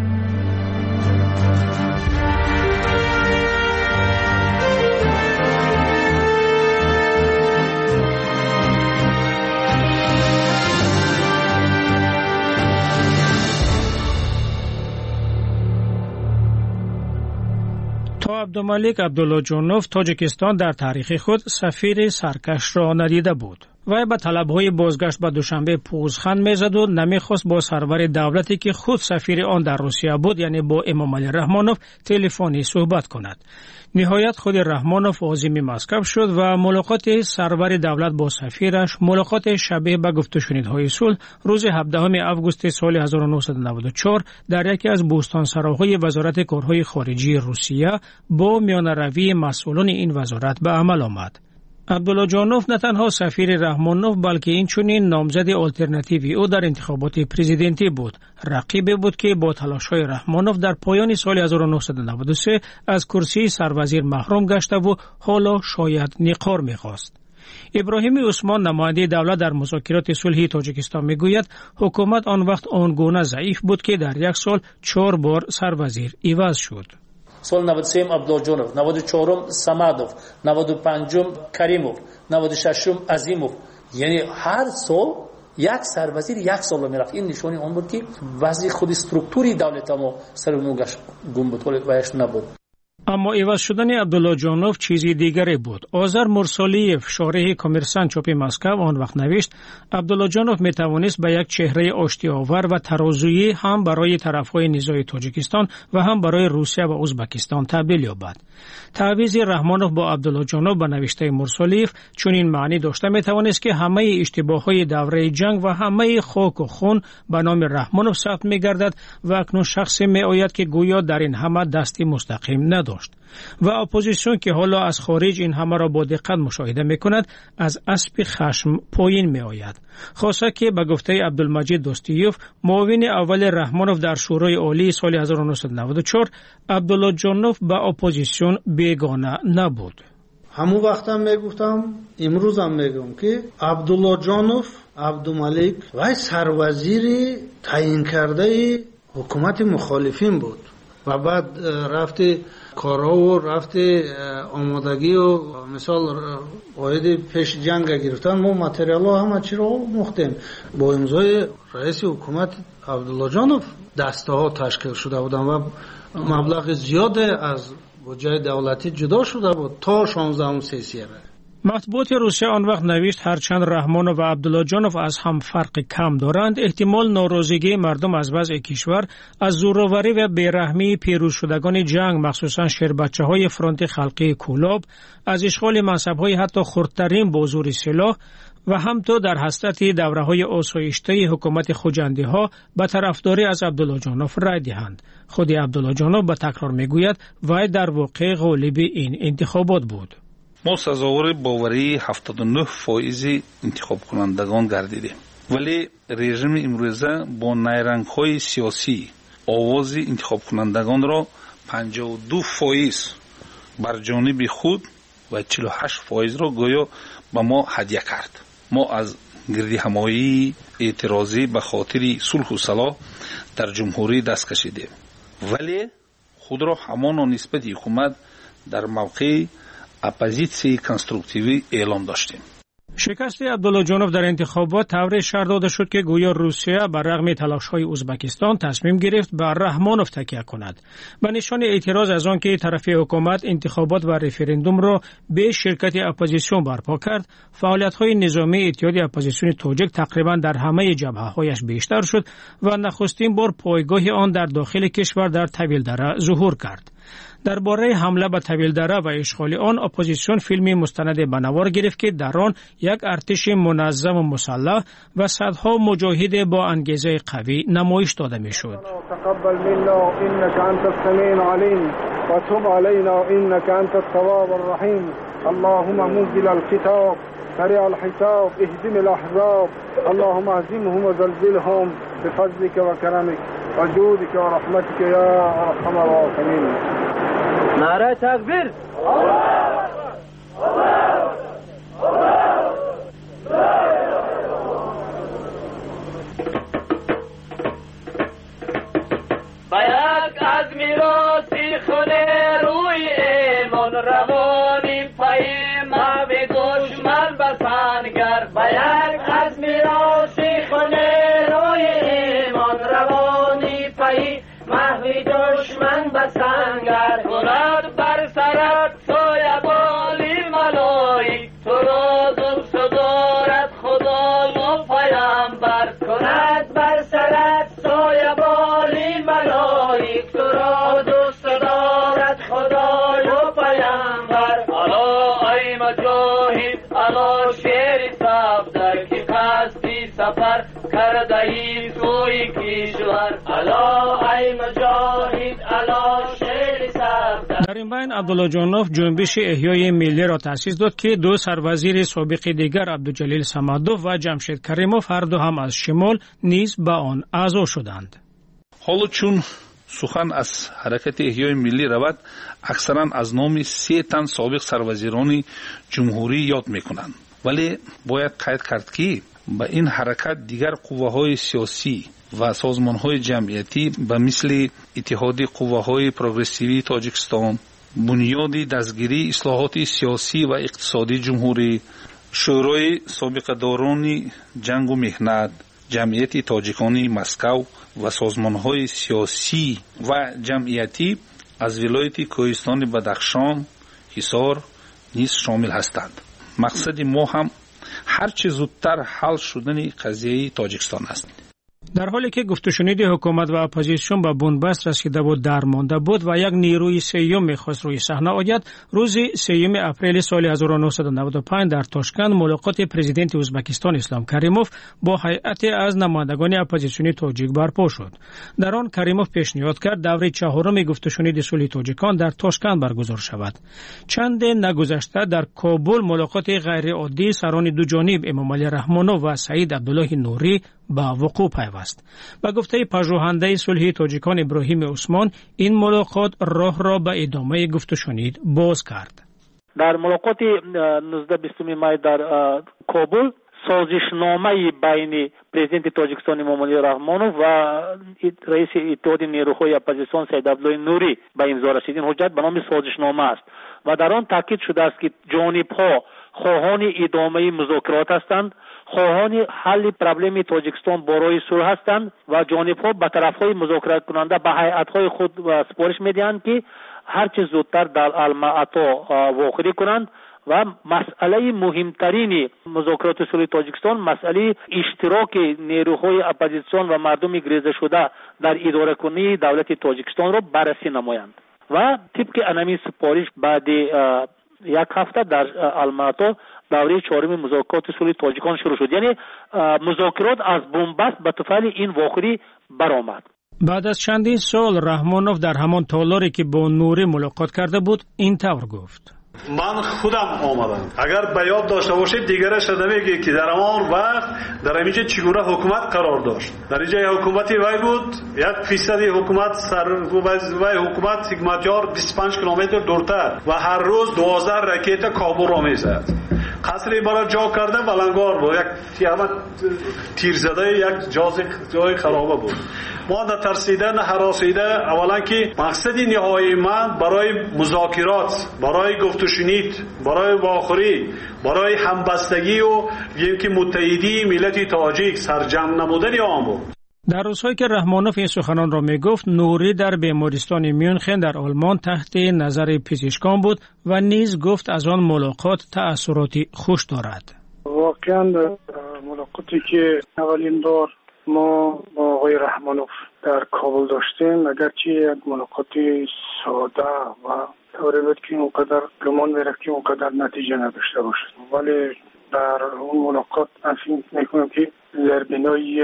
Speaker 6: عبدالملک عبدالله‌جانوف تاجیکستان در تاریخ خود سفیر سرکش را ندیده بود. وی به طلب‌های بازگشت به دوشنبه پوزخند می‌زد و نمی‌خواست با سرور دولتی که خود سفیر آن در روسیه بود، یعنی با امامعلی رحمانوف، تلفنی صحبت کند. نهایت خود رحمانوف عازم مسکو شد و ملاقات سرور دولت با سفیرش، ملاقات شبیه به گفت‌وشنیدهای صلح، روز هفدهم آگوست سال هزار و نهصد و نود و چهار در یکی از بوستانسراهای وزارت کارهای خارجی روسیه با میانه‌روی مسئولان این وزارت به عمل آمد. عبدالله‌جانوف نه تنها سفیر رحمانوف بلکه اینچنین نامزد آلترناتیوی او در انتخابات پرزیدنتی بود. رقیبی بود که با تلاش‌های رحمانوف در پایان سال هزار و نهصد و نود و سه از کرسی سروزیر محروم گشته و حالا شاید نقار می‌خواست. ابراهیم عثمان نماینده دولت در مذاکرات صلحی تاجیکستان میگوید حکومت آن وقت آنگونه ضعیف بود که در یک سال چهار بار سروزیر عوض شد.
Speaker 20: سال نود و سه عبدالجانوف، نود و چهار صمدوف، نود و پنج کریموف، نود و شش عظیموف. یعنی هر سال یک سروزیر یک سال میرفت. این نشانی آن بود که وضع خود استرکتوری دولت ما سر نوگش گم بود و نبود.
Speaker 6: اما عوض شدن عبدالله جانوف چیزی دیگری بود. آذر مرسالیف شارح کامرسان چاپ مسکو آن وقت نوشت عبدالله جانوف می توانست به یک چهره آشتی‌آور و ترازویی هم برای طرفهای نزاع تاجیکستان و هم برای روسیه و ازبکستان تبدیل یابد. تعویض رحمانوف با عبدالله جانوف به نوشته مرسالیف چنین معنی داشته می توانست که همه اشتباههای دوره جنگ و همه خاک و خون به نام رحمانوف ثبت می گردد و اکنون شخصی می آید که گویا در این همه دستی مستقیم نداشت. و اپوزیسیون که حالا از خارج این همه را با دقت مشاهده می کند از اسب خشم پایین می آید. خاصه که به گفته عبدالمجید دوستیوف معاون اول رحمانوف در شورای عالی سال هزار و نهصد و نود و چهار عبدالله جانوف به اپوزیسیون بیگانه نبود.
Speaker 21: همون وقتم میگفتم امروزم میگم که عبدالله جانوف عبدالملک و سروزیر تعیین کرده حکومت مخالفین بود و بعد رفته کارها و رفته آمادگی و مثال واحد پیش جنگ گرفتن ما متریال ها همه چی رو مختیم با امضای رئیس حکومت عبدالله جانوف دسته ها تشکیل شده بودن و مبلغ زیاد از بودجه دولتی جدا شده بود تا شانزدهم سیسیه.
Speaker 6: مطبوعات روسیه آن وقت نوشت هرچند رحمانوف و عبدالله جانوف از هم فرق کم دارند احتمال ناراضگی مردم از وضع کشور از زورآوری و بیرحمی پیروز شدگان جنگ مخصوصا شیربچه های فرانت خلقی کولاب از اشغال منصب‌های حتی خردترین با زور سلاح و همتا در حسرت دوره‌های آسایشته حکومت خوجندی ها به طرفداری از عبدالله جانوف رای دهند. خود عبدالله جانوف به تکرار میگوید وی در واقع غالب این انتخابات بود.
Speaker 22: ما سزاوار باوری هفتاد و نه فایز انتخاب کنندگان گردیدیم ولی رژیم امروزه با نیرنگ‌های سیاسی آواز انتخاب کنندگان را پنجاه و دو فایز بر جانب خود و چهل و هشت فایز را گویا به ما هدیه کرد. ما از گردی همایی اعتراضی به خاطر صلح و صلاح در جمهوری دست کشیدیم ولی خود را همان نسبت حکومت در موقع اپوزیسیون کنستروکتیوی اعلام داشتیم.
Speaker 6: شکست عبدالله جانوف در انتخابات طوری شرح داده شد که گویا روسیه بر رغم تلاش‌های ازبکستان تصمیم گرفت بر رحمانوف تکیه کند. به نشان اعتراض از آنکه طرف حکومت انتخابات و رفراندوم را به شرکت اپوزیسیون برپا کرد، فعالیت‌های نظامی اتحاد اپوزیسیون تاجیک تقریبا در همه جبهه‌هایش بیشتر شد و نخستین بار پایگاه آن در داخل کشور در طویلدره ظهور کرد. درباره حمله به طویلدره و اشغال آن اپوزیسیون فیلمی مستند به نوار گرفت که در آن یک ارتش منظم و مسلح و صدها مجاهد با انگیزه قوی نمایش داده میشد.
Speaker 23: تقبل منا انك انت السميع العليم وتب علينا انك انت التواب الرحيم اللهم منزل الكتاب سريع الحساب اهزم الاحزاب اللهم اهزمهم وزلزلهم بفضلك وكرمك وجودك ورحمتك يا ارحم الراحمين.
Speaker 24: نعره تکبیر. باید از میراثی خونه روی ایمان روانی پای محو دشمن بسنگر باید از میراثی خونه روی ایمان روانی پای محو دشمن بسنگر کنند بر سرت سایه بالی ملائک تو را دوست دارد خدا و پیامبر کند بر سرت سایه بالی ملائک تو را دوست دارد خدا و پیامبر الا ای مجاهد الا شیر صفدر که قصدی سفر کرده ای سوی کشور الا ای مجاهد الا شیر صفدر.
Speaker 6: در این بین عبدالله جانوف جنبش احیای ملی را تأسیس داد که دو سروزیر سابق دیگر عبدالجلیل صمدوف و جمشید کریموف هر دو هم از شمال نیز به آن اعضا شدند.
Speaker 22: حالا چون سخن از حرکت احیای ملی رود اکثرا از نام سه تن سابق سروزیران جمهوری یاد میکنند ولی باید قید کرد که به این حرکت دیگر قوه‌های سیاسی و سازمان‌های جمعیتی به مثل اتحاد قوه‌های پروگرسیوی تاجیکستان، بنیاد دستگیری اصلاحات سیاسی و اقتصادی جمهوری، شورای سابقه‌داران جنگ و مهنت، جمعیت تاجیکانی مسکو و سازمان‌های سیاسی و جمعیتی از ولایت کوهستان بدخشان، حصار نیز شامل هستند. مقصد ما هم هر چه زودتر حل شدن قضیه تاجیکستان است.
Speaker 6: در حالی که گفت و شنید حکومت و اپوزیسیون به بنبست رسیده بود درمانده بود و یک نیروی سیوم میخواست روی صحنه آید، روز سیوم اپریل سال هزار و نهصد و نود و پنج در تاشکند ملاقات پرزیدنت ازبکستان اسلام کریموف با هیئت از نمایندگان اپوزیسیونی تاجیک برپا شد. در آن کریموف پیشنهاد کرد دوره چهارم گفت و شنید صلح تاجیکان در تاشکند برگزار شود. چند نگذشته در کابل ملاقات غیر عادی سران دو جانب امام علی رحمانوف و سعید عبدالله نوری با وقوع پیوست. با گفته پژوهنده صلح تاجیکان ابراهیم عثمان، این ملاقات راه را به ادامه گفت و شنید باز کرد.
Speaker 20: در ملاقات نوزده بیست می در کابل سازشنامه بین پرزیدنت تاجیکستان امام علی رحمانوف و رئیس اتحاد نیروهای اپوزیسیون سعید عبدالله نوری به امضا رسید. این حجت به نام سازشنامه است و در آن تاکید شده است که جانب‌ها خواهان ادامه مذاکرات هستند، خواهان حل پرابلم تاجیکستان برای صلح هستند و جانب‌ها به طرف‌های مذاکره کننده به هیئت‌های خود سپارش می‌دهند که هر چه زودتر در المعطا واقعی کنند و مسئله مهمترین مذاکرات صلح تاجیکستان مسئله اشتراک نیروهای اپوزیسیون و مردم گریزه شده در اداره کنی دولت تاجیکستان را بررسی نمایند و طبق انمی سپارش بعد یک هفته در المعطا دوره چهارم مذاکرات صلح تاجیکان شروع شد. یعنی مذاکرات از بنبست به طفل این واقعی برآمد.
Speaker 6: بعد از چندین سال رحمانوف در همان تالاری که با نوری ملاقات کرده بود این طور گفت:
Speaker 3: من خودم آمدم. اگر به یاد داشته باشید دیگرش نمیگه که در همان وقت در اینجا چگونه حکومت قرار داشت. در اینجا حکومتی وای بود، یک فیصدی حکومت سر وای حکومت حکمتیار بیست و پنج کیلومتر دورتر و هر روز دوازده راکت کابل را میزد. قصری برای جا کرده بلنگار بود، یک تیر زده یک جای خرابه بود. ما نه ترسیده نه هراسیده، اولا که مقصد نهایی من برای مذاکرات، برای گفت و شنید، برای واخوری، برای همبستگی و یکی متحدی ملت تاجیک سرجم نمودن آن بود.
Speaker 6: در روزهایی که رحمانوف این سخنان را می گفت، نوری در بیمارستان میونخن در آلمان تحت نظر پزشکان بود و نیز گفت از آن ملاقات تأثیراتی خوش دارد.
Speaker 23: واقعا ملاقاتی که اولین بار ما با آقای رحمانوف در کابل داشتیم، اگرچه یک ملاقات ساده و طوری بود که اونقدر گمان میرفت که اونقدر نتیجه نداشته باشد، ولی در اون ملاقات من فکر میکنم که زربینای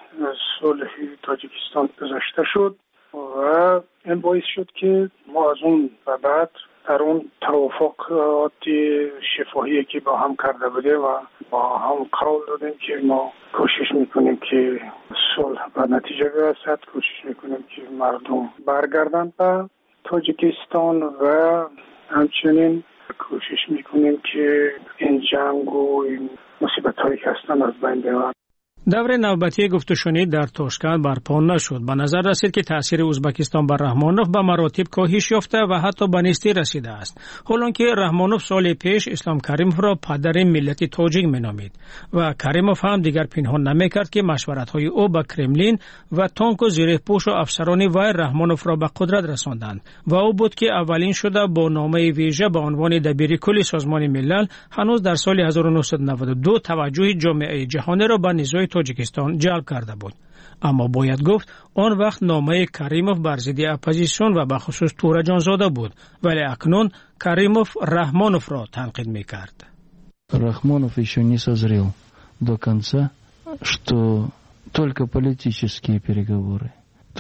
Speaker 23: صلح تاجیکستان گذاشته شد و این باعث شد که ما از اون و بعد در اون توافقات شفاهی که با هم کرده بودیم و با هم قول دادیم که ما کوشش میکنیم که صلح و نتیجه برسد، کوشش میکنیم که مردم برگردن به تاجیکستان و همچنین کوشش میکنیم که این جنگ و این مصیبت هایی که هستن از بین ببرن.
Speaker 6: دور نوبتی گفت و شنید در تاشکند برپا نشد. به نظر رسید که تأثیر ازبکستان بر رحمانوف به مراتب کاهش یافته و حتی به نیستی رسیده است. حالانکه رحمانوف سال پیش اسلام کریموف را پدر ملت تاجیک مینامید و کریموف هم دیگر پنهان نمیکرد که مشورت‌های او با کرملین و تانک و زیرپوش و افسران وی رحمانوف را به قدرت رساندند و او بود که اولین شده با نامه ویژه به عنوان دبیر کل سازمان ملل هنوز در سال هزار و نهصد و نود و دو توجه جامعه جهانی را به نزاع تاجیکستان جلب کرده بود. اما باید گفت آن وقت نامه کریموف بر ضد اپوزیسیون و به خصوص تورجان زاده بود، ولی اکنون کریموف رحمانوف را تنقید میکرد.
Speaker 4: Рахмонов еще не созрел до конца, что только политические переговоры.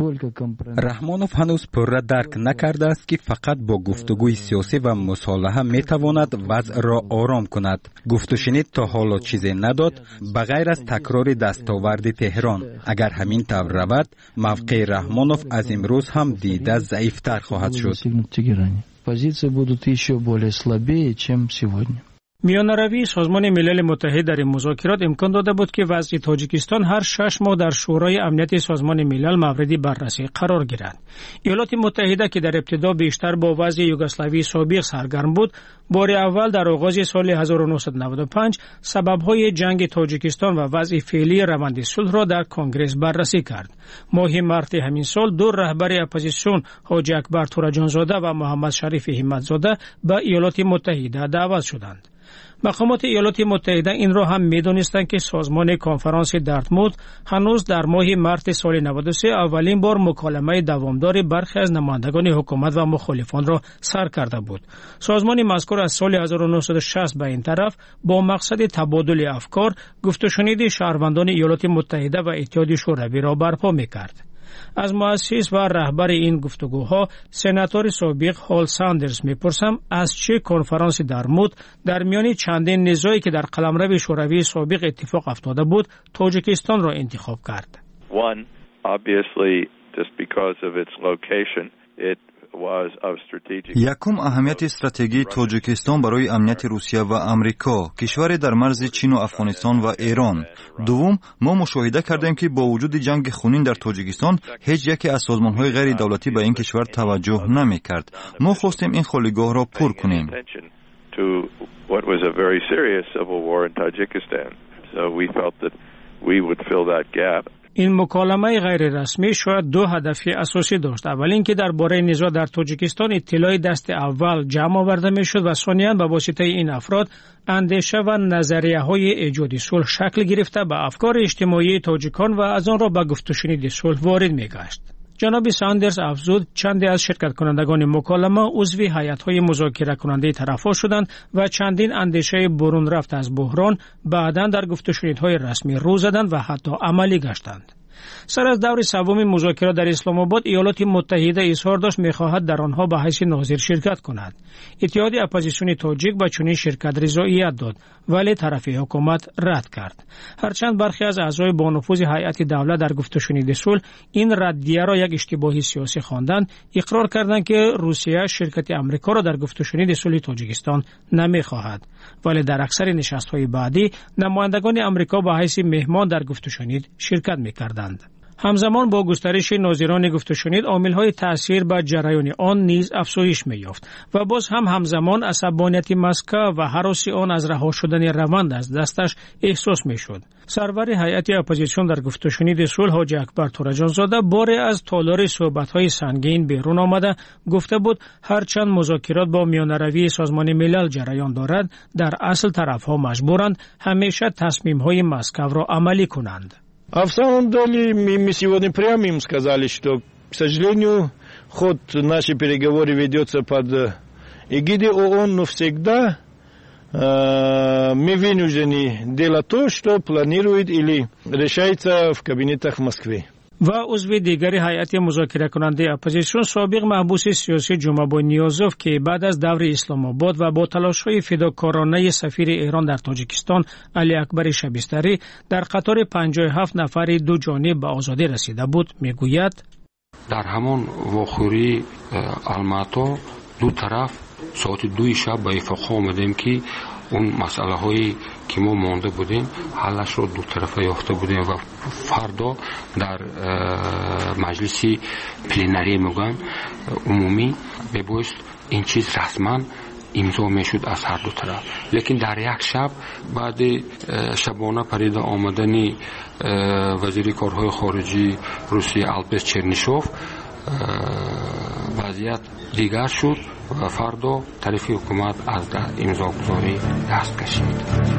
Speaker 5: رحمانوف هنوز پوره درک نکرده است که فقط با گفتگوی سیاسی و مصالحه میتواند وضع را آرام کند. گفت و شنید تا حالا چیزی نداد بغیر از تکرار دستاورد تهران. اگر همین طور رود موقع رحمانوف از امروز هم دیده ضعیفتر خواهد شد.
Speaker 4: Позиции будут еще более слабее, чем сегодня.
Speaker 6: میانروی سازمان ملل متحد در این مذاکرات امکان داده بود که وضع تاجیکستان هر شش ماه در شورای امنیت سازمان ملل مورد بررسی قرار گیرد. ایالات متحده که در ابتدا بیشتر با وضع یوگسلاوی سابق سرگرم بود، بار اول در آغاز سال هزار و نهصد و نود و پنج سبب‌های جنگ تاجیکستان و وضع فعلی روند صلح را در کنگره بررسی کرد. ماه مارس همین سال دو رهبر اپوزیسیون حاجی اکبر تورجانزاده و محمد شریف همتزاده به ایالات متحده دعوت شدند. مقامات ایالات متحده این را هم می‌دانستند که سازمان کنفرانس دارتموت هنوز در ماه مارس سال نود و سه اولین بار مکالمه دوامدار برخی از نمایندگان حکومت و مخالفان را سر کرده بود. سازمان مذکور از سال هزار و نهصد و شصت به این طرف با مقصد تبادل افکار گفت و شنید شهروندان ایالات متحده و اتحاد شوروی را برپا می‌کرد. از مؤسس و رهبر این گفتگوها سناتور سابق هال ساندرز میپرسم از چه کنفرانس دارتموت در میان چندین نزاعی که در قلمرو شوروی سابق اتفاق افتاده بود تاجیکستان را انتخاب کرد.
Speaker 2: One, obviously, just because of its location, it
Speaker 7: یکم اهمیت استراتژی تاجیکستان برای امنیت روسیه و امریکا، کشور در مرز چین و افغانستان و ایران. دوم، ما مشاهده کردیم که با وجود جنگ خونین در تاجیکستان هیچ یکی از سازمان‌های غیر دولتی به این کشور توجه نمی‌کرد. ما خواستیم این خالیگاه را پر کنیم.
Speaker 6: این مکالمه غیر رسمی شاید دو هدف اساسی داشت. اول اینکه درباره نزاع در تاجیکستان اطلاع دست اول جمع آورده میشد و ثانیاً به واسطه این افراد اندیشه و نظریه های ایجاد صلح شکل گرفته به افکار اجتماعی تاجیکان و از آن را به گفت و شنید صلح وارد میگشت. جناب ساندرز افزود چندی از شرکت کنندگان مکالمه عضو هیئت‌های مذاکره کننده طرف‌ها شدند و چندین اندیشه برون رفت از بحران بعداً در گفت و شنیدهای رسمی رو زدند و حتی عملی گشتند. سر از دور سوم مذاکرات در اسلام آباد ایالات متحده اظهار داشت می‌خواهد در آنها به حیث ناظر شرکت کند. اتحاد اپوزیسیون تاجیک به چنین شرکت رضایت داد ولی طرف حکومت رد کرد. هرچند برخی از اعضای با نفوذ هیئت دولت در گفت و شنید صلح این ردیه را یک اشتباه سیاسی خواندند، اقرار کردند که روسیه شرکت آمریکا را در گفت و شنید صلح تاجیکستان نمی‌خواهد، ولی در اکثر نشست‌های بعدی نمایندگان آمریکا به حیث مهمان در گفت و شنید شرکت می‌کردند. همزمان با گسترش ناظران گفت و شنید عامل‌های تأثیر بر جریان آن نیز افزایش می‌یافت و باز هم همزمان عصبانیت مسکو و هراس آن از رها شدن روند از دستش احساس می‌شد. سرور هیئت اپوزیسیون در گفت و شنید صلح حاجی اکبر تورجانزاده بار از تالار صحبت‌های سنگین بیرون آمده گفته بود هرچند مذاکرات با میانروی سازمان ملل جریان دارد در اصل طرف‌ها مجبورند همیشه تصمیم‌های مسکو را عملی کنند.
Speaker 8: А в самом деле мы, мы сегодня прямо им сказали, что, к сожалению, ход нашей переговоры ведется под эгидой ООН, но всегда э, мы вынуждены делать то, что планирует или решается в кабинетах в Москве.
Speaker 6: و عضو دیگر هیئت مذاکره کننده اپوزیسیون سابق محبوس سیاسی جمعه نیازوف که بعد از دور اسلام آباد و با تلاش‌های فداکارانه سفیر ایران در تاجیکستان علی اکبر شبستری در قطار پنجاه و هفت نفر دو جانب به آزادی رسیده بود میگوید
Speaker 11: در همان واخوری الماتا دو طرف ساعت دو شب به اتفاق آمدیم که اون مسئله هایی که ما مانده بودیم حلش رو دو طرفه یافته بودیم و فردا در مجلس پلنری میگن عمومی ببایست این چیز رسما امضا میشد از هر دو طرف. لیکن در یک شب بعد شبانه پرید آمدن وزیر کارهای خارجی روسیه البس چرنیشوف وضعیت دیگر شد و فردا طرف حکومت از امضاگذاری دست کشید.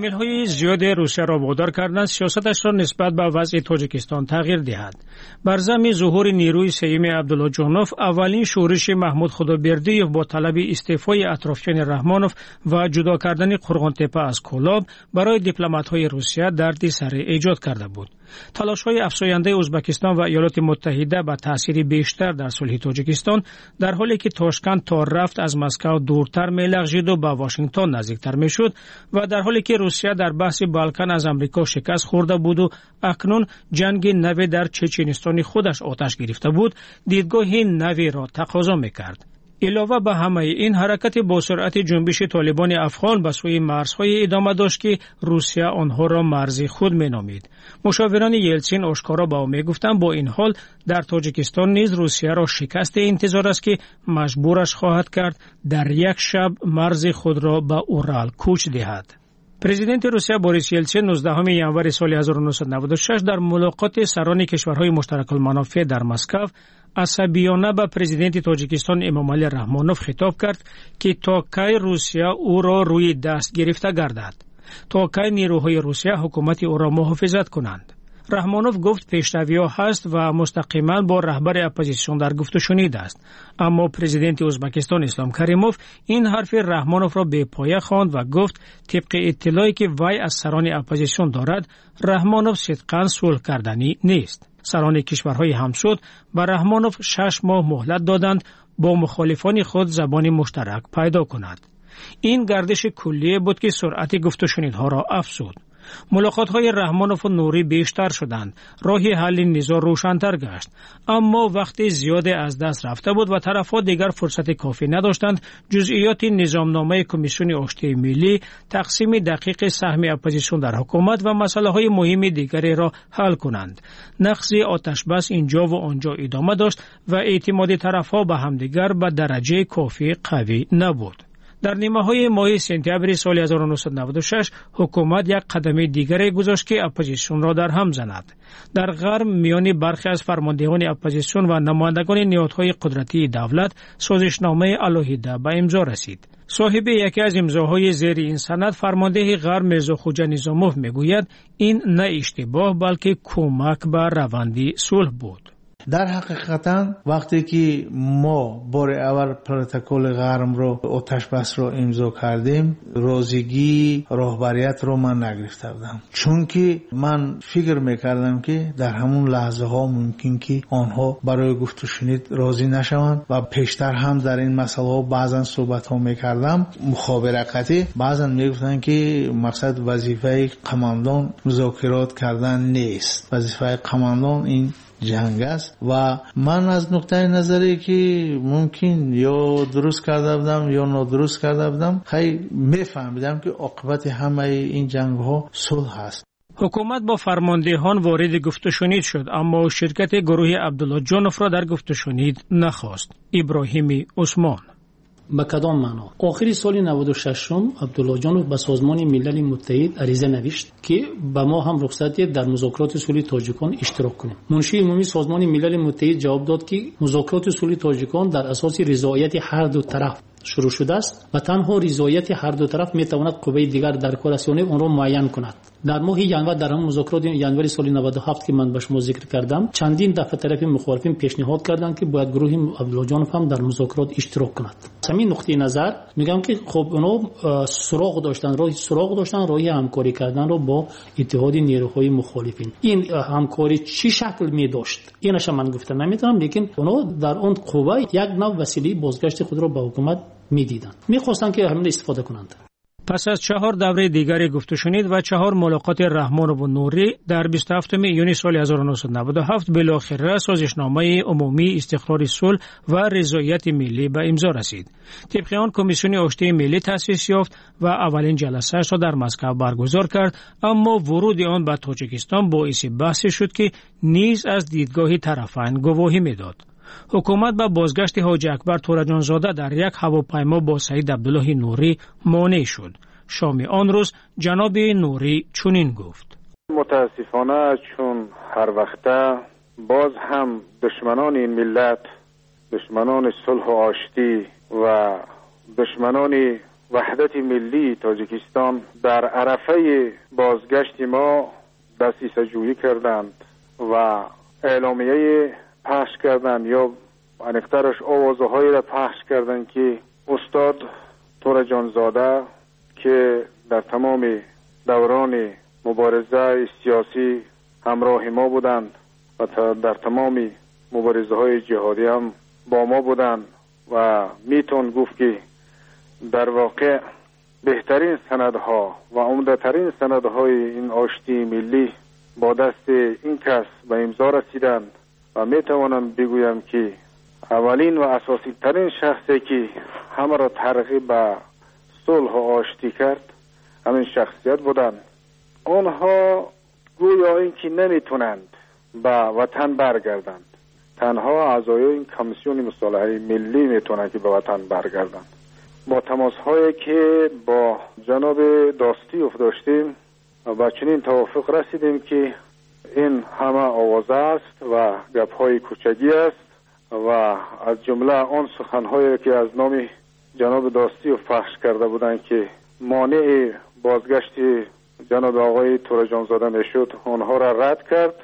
Speaker 6: عوامل‌های زیاد روسیه را وادار کردند سیاستش را نسبت به وضع تاجیکستان تغییر دهد. بر ضمن ظهور نیروی سیمی عبدالله جانوف، اولین شورش محمود خدابردیوف با طلب استعفای اطرافیان رحمانوف و جدا کردن قرغان‌تپه از کولاب برای دیپلمات‌های روسیه دردی سر ایجاد کرده بود. تلاش‌های افزاینده ازبکستان و ایالات متحده به تأثیر بیشتر در صلح تاجیکستان، در حالی که تاشکند تا رفت از مسکو دورتر می‌لغزید و به واشنگتن نزدیکتر می‌شد و در حالی که روسیه در بحث بالکان از آمریکا شکست خورده بود و اکنون جنگ نوی در چچنستان خودش آتش گرفته بود، دیدگاه نوی را تقاضا می‌کرد. علاوه بر همه این، حرکت با سرعت جنبش طالبان افغان به سوی مرزهای ادامه داشت که روسیه آنها را مرز خود مینامید. مشاوران یلتسین آشکارا به او میگفتند با این حال در تاجیکستان نیز روسیه را شکست انتظار است که مجبورش خواهد کرد در یک شب مرز خود را به اورال کوچ دهد. پرزیدنت روسیه بوریس یلتسین نوزدهم ژانویه سال هزار و نهصد و نود و شش در ملاقات سران کشورهای مشترک المنافع در مسکو عصبیانه به پرزیدنت تاجیکستان امامعلی رحمانوف خطاب کرد که تا کی روسیه او را روی دست گرفته گردد، تا کی نیروهای روسیه حکومت او را محافظت کنند. رحمانوف گفت پیشروی‌ها هست و مستقیما با رهبر اپوزیسیون در گفت و شنید است، اما پرزیدنت ازبکستان اسلام کریموف این حرف رحمانوف را بی پایه خواند و گفت طبق اطلاعی که وی از سران اپوزیسیون دارد، رحمانوف صدقاً صلح کردنی نیست. سران کشورهای همسود به رحمانوف شش ماه مهلت دادند با مخالفان خود زبان مشترک پیدا کند. این گردش کلیه بود که سرعت گفت و شنیدها را افزود. ملاقات‌های رحمانوف و نوری بیشتر شدند، راه حل نزاع روشن‌تر گشت، اما وقتی زیاد از دست رفته بود و طرف‌ها دیگر فرصت کافی نداشتند جزئیات نظامنامه کمیسیون آشتی ملی، تقسیم دقیق سهم اپوزیسیون در حکومت و مسائل مهم دیگری را حل کنند. نقض آتش بس اینجا و آنجا ادامه داشت و اعتماد طرف‌ها به همدیگر به درجه کافی قوی نبود. در نیمه‌های ماه سپتامبر سال هزار و نهصد و نود و شش حکومت یک قدم دیگری گذاشت که اپوزیسیون را در هم زند. در غرب میان برخی از فرماندهان اپوزیسیون و نمایندگان نهادهای قدرتی دولت سازشنامه علیحده به امضا رسید. صاحب یکی از امضاهای زیر این سند فرمانده غرب میرزا خوجا نظاموف میگوید این نه اشتباه بلکه کمک به روند صلح بود.
Speaker 21: در حقیقتا وقتی که ما بار اول پروتکل غرم رو آتش بس رو امضا کردیم، روزگی راهبریت رو من نگرفته بودم، چون که من فکر میکردم که در همون لحظه ها ممکن که آنها برای گفت و شنید راضی نشوند و پیشتر هم در این مسئله ها بعضا صحبت ها میکردم مخابرتی، بعضا میگفتن که مقصد وظیفه قماندان مذاکرات کردن نیست، وظیفه قماندان این جنگ است و من از نقطه نظری که ممکن یا درست کرده بودم یا نادرست کرده بودم خیلی میفهمیدم که عاقبت همه این جنگ ها صلح است.
Speaker 6: حکومت با فرماندهان وارد گفت و شنید شد، اما شرکت گروه عبدالله جانوف را در گفت و شنید نخواست. ابراهیم عثمان.
Speaker 20: به کدام معنا؟ آخری سال نود و شش عبدالله جانوف به سازمان ملل متحد عریضه نوشت که به ما هم رخصت دهید در مذاکرات صلح تاجیکان اشتراک کنیم. منشی عمومی سازمان ملل متحد جواب داد که مذاکرات صلح تاجیکان در اساس رضایت هر دو طرف شروع شده است و تنها رضایت هر دو طرف می تواند قوه دیگر در کوراسیون آن را معین کند. در ماه ژانویه در هم مذاکرات ژانویه سال نود و هفت که من به شما ذکر کردم، چندین دفعه طرف مخالفین پیشنهاد کردند که باید گروه عبدالله جانوف هم در مذاکرات اشتراک کند. همین نقطه نظر میگم که خب اونا سراغ داشتن، راه سراغ داشتن راه همکاری کردن رو با اتحاد نیروهای مخالفین. این همکاری چی شکل می داشت اینش من گفتم نمیتونم، لیکن اونا در اون قوه یک نوع وسیله بازگشت خود را به حکومت میدیدند، میخواستن که همین استفاده کنند.
Speaker 6: پس از چهار دوره دیگری گفت و شنید و چهار ملاقات رحمانوف و نوری در بیست و هفتم ایون سال هزار و نهصد و نود و هفت بالاخره سازشنامه عمومی استقرار صلح و رضایت ملی به امضا رسید. طبق آن کمیسیون آشتی ملی تأسیس یافت و اولین جلسه‌اش را در مسکو برگزار کرد، اما ورود آن به تاجیکستان باعث بحث شد که نیز از دیدگاه طرفین گواهی میداد. حکومت با بازگشت حاجی اکبر تورجان زاده در یک هواپیما با سید عبدالله نوری مانع شد. شام آن روز جناب نوری چنین گفت:
Speaker 23: متاسفانه چون هر وقته باز هم دشمنان این ملت، دشمنان صلح و آشتی و دشمنان وحدت ملی تاجیکستان در عرفه بازگشت ما دستیسه جویی کردند و اعلامیه پخش کردند یا انیقترش آوازه هایی را پخش کردند که استاد تور جانزاده که در تمام دوران مبارزه سیاسی همراه ما بودند و در تمام مبارزه های جهادی هم با ما بودند و میتون گفت که در واقع بهترین سندها و عمده‌ترین سندهای این آشتی ملی با دست این کس به امضا رسیدند و میتوانم بگویم که اولین و اساسی ترین شخصی که همه را ترغیب به صلح و آشتی کرد همین شخصیت بودند. آنها گویا اینکه نمیتونند به وطن برگردند، تنها اعضای این کمیسیون مصالحه ملی میتونند که به وطن برگردند. با تماس هایی که با جناب داستیوف داشتیم و چنین توافق رسیدیم که این همه آوازه است و گپ های کوچگی است و از جمله آن سخن هایی که از نام جناب داستیوف پخش کرده بودند که مانع بازگشت جناب آقای تور جانزاده میشد آنها را رد کرد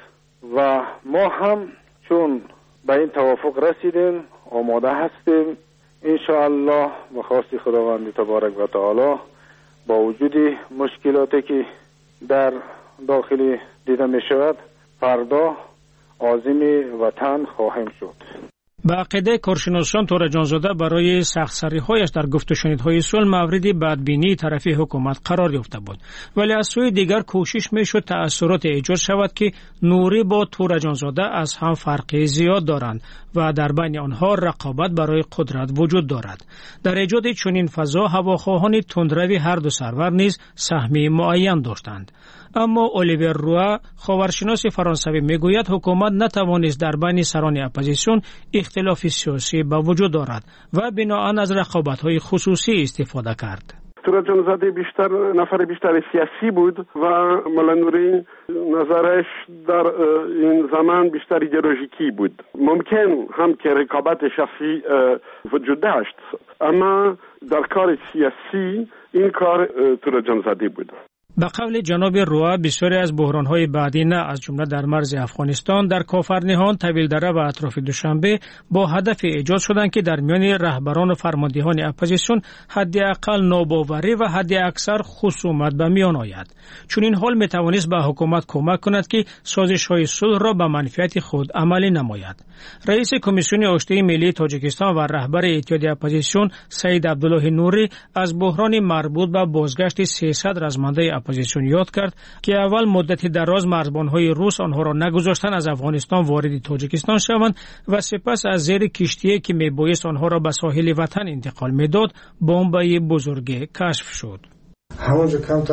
Speaker 23: و ما هم چون به این توافق رسیدیم آماده هستیم انشاءالله به خواست خداوند تبارک و تعالی با وجود مشکلاتی که در داخل دیده می شود فردا عازم وطن خواهیم شد.
Speaker 6: به عقیده کارشناسان تور جانزاده برای سخت‌سری‌هایش در گفت و شنیدهای صلح موردی بدبینی طرفی حکومت قرار یافته بود، ولی از سوی دیگر کوشش میشد تأثیرات ایجاد شود که نوری با تور جانزاده از هم فرقی زیاد دارند و در بین آنها رقابت برای قدرت وجود دارد. در ایجاد چنین فضا هواخواهان تندروی هر دو سرور نیز سهمی معین داشتند. اما الیور روا خاورشناس فرانسوی میگوید حکومت نتوانست در بین سران اپوزیسیون اختلاف سیاسی به وجود دارد و بناهن از رقابت‌های خصوصی استفاده کرد.
Speaker 12: تور جانزاده بیشتر نفر بیشتر سیاسی بود و مولا نوری نظرش در این زمان بیشتر ایدئولوژیکی بود. ممکن هم که رقابت شخصی وجود داشت اما در کار سیاسی این کار تور جانزاده بود.
Speaker 6: به قول جناب روا بسیاری از بحران‌های بعدی نه از جمله در مرز افغانستان، در کافرنهان، طویلدره و اطراف دوشنبه با هدف ایجاد شدند که در میان رهبران و فرماندهان اپوزیسیون حداقل ناباوری و حداکثر خصومت به میان آید. چون این حال میتوانست به حکومت کمک کند که سازش‌های صلح را به منفعت خود عملی نماید. رئیس کمیسیون آشتی ملی تاجیکستان و رهبر اتحاد اپوزیسیون سید عبدالله نوری از بحران مربوط به بازگشت سیصد رزمنده اپوزیسیون یاد کرد که اول مدت دراز مرزبان‌های روس آنها را نگذاشتند از افغانستان وارد تاجیکستان شوند و سپس از زیر کشتی که میبایست آنها را به ساحل وطن انتقال میداد بمب بزرگ کشف شد.
Speaker 21: همونجا کمتر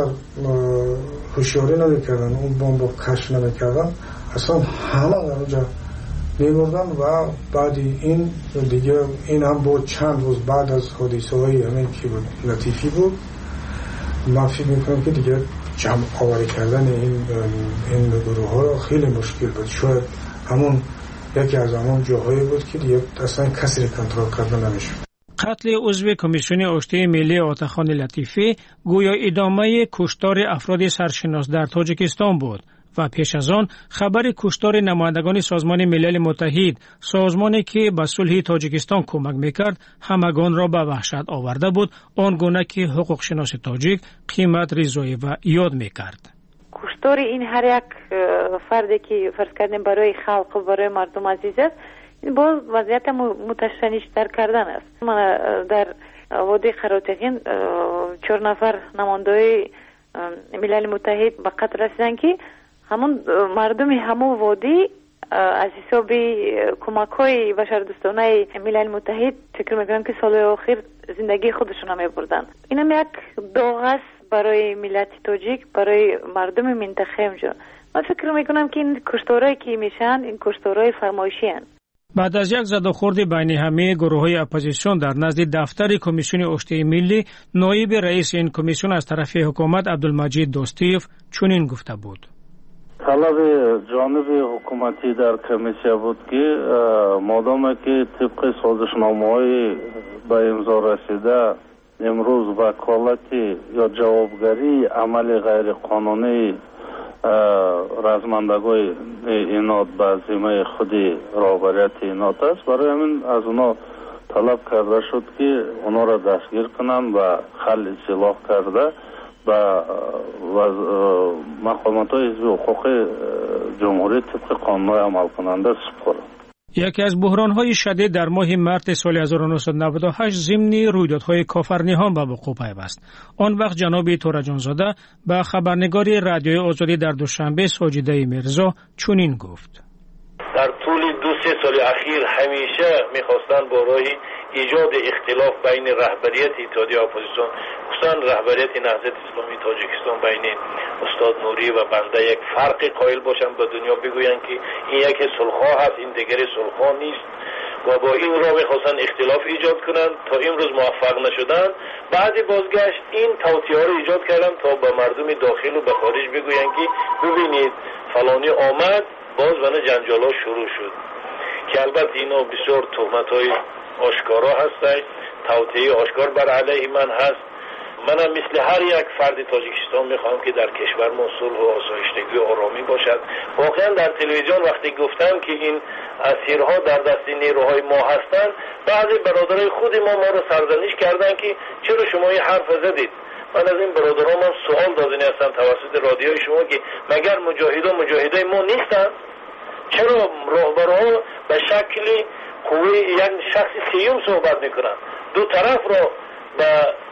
Speaker 21: هوشیاری نمیکردن، اون بمب کشف نمیکردن، اصلا همه در اونجا میمردن و بعد این دیگه این هم بود چند روز بعد از حادثه های همین که لطیفی بود. من فکر میکنم که دیگه جمع آوری کردن این این گروه ها را خیلی مشکل بود. شاید همون یکی از همون جاهایی بود که دیگه اصلا کسی را کنترل کردن نمیشد.
Speaker 6: قتل عضو کمیسیون آشتی ملی عطاخان لطیفی گویا ادامه کشتار افراد سرشناس در تاجیکستان بود و پیش از آن خبر کشتار نمایندگان سازمان ملل متحد، سازمانی که به صلح تاجیکستان کمک میکرد، همگان را به وحشت آورده بود، آنگونه که حقوق شناس تاجیک قیمت رضایی و یاد میکرد.
Speaker 15: کشتار این هر یک فردی که فرض کردیم برای خلق و برای مردم عزیز است، این باز وضعیت متشنج‌تر کردن است. من در وادی قراتقین چهار نفر نماینده ملل متحد به قتل رسیدن که همون مردم همون وادی از حساب کمک های بشردوستانه ملل متحد فکر میکنم که سال آخر زندگی خودشون هم میبردن. این هم یک داغ است برای ملت تاجیک، برای مردم منطقه اونجا. من فکر میکنم که این کشتارهایی که میشن این کشتارهای فرمایشی هستند.
Speaker 6: بعد از یک زدوخورد بین همه گروه‌های اپوزیسیون در نزد دفتر کمیسیون آشتی ملی، نایب رئیس این کمیسیون از طرف حکومت عبدالمجید داستیوف چنین گفته بود:
Speaker 16: طلب جانب حکومتی در کمیسیون بود که مادام که طبق سازشنامه‌های به امضا رسیده امروز وکالتی یا جوابگری عمل غیر قانونی رزمندگوی اینات به ذمه خودی راهبریت اینات است. برای همین از اونا طلب کرده شد که اونا را دستگیر کنند و خل اصلاح کرده به مقامات های حزب حقوق جمهوری طبق قانون عمل کننده سپرد.
Speaker 6: یکی از بحران‌های شدید در ماه مارس سال هزار و نهصد و نود و هشت ضمن رویدادهای کافرنهان به وقوع پیوست. آن وقت جناب تورجانزاده به خبرنگاری رادیوی آزادی در دوشنبه ساجده میرزا چنین گفت:
Speaker 13: در طول دو سه سال اخیر همیشه می‌خواستند با راه ایجاد اختلاف بین رهبریت اتحادیه اپوزیسیون خصوصا رهبریت نهضت اسلامی تاجیکستان بین استاد نوری و بنده یک فرق قائل باشند، به دنیا بگویند که این یک صلح‌ها هست، این دیگری صلح‌ها نیست و با این راه می‌خواستن اختلاف ایجاد کنند. تا امروز موفق نشدند. بعد بازگشت این توطئه‌ها رو ایجاد کردند تا به مردم داخل و به خارج بگویند که ببینید فلانی آمد، باز ونه جنجال‌ها شروع شد که البته اینا بسیار تهمت‌های آشکارا هستند. توطئه آشکار بر علیه من هست. منم مثل هر یک فرد تاجیکستان میخوام که در کشورمون صلح و آسایشتگی و آرامی باشد. واقعا در تلویزیون وقتی گفتم که این اسیرها در دست نیروهای ما هستند، بعضی برادرای خود ما ما رو سرزنش کردن که چرا شما این حرف زدید. من از این برادرام هم سوال دادنی هستم توسط رادیوی شما که مگر مجاهدان مجاهدای ما نیستند؟ چرا راهبرها به شکل قوه یک شخص سیوم صحبت میکنن؟ دو طرف را به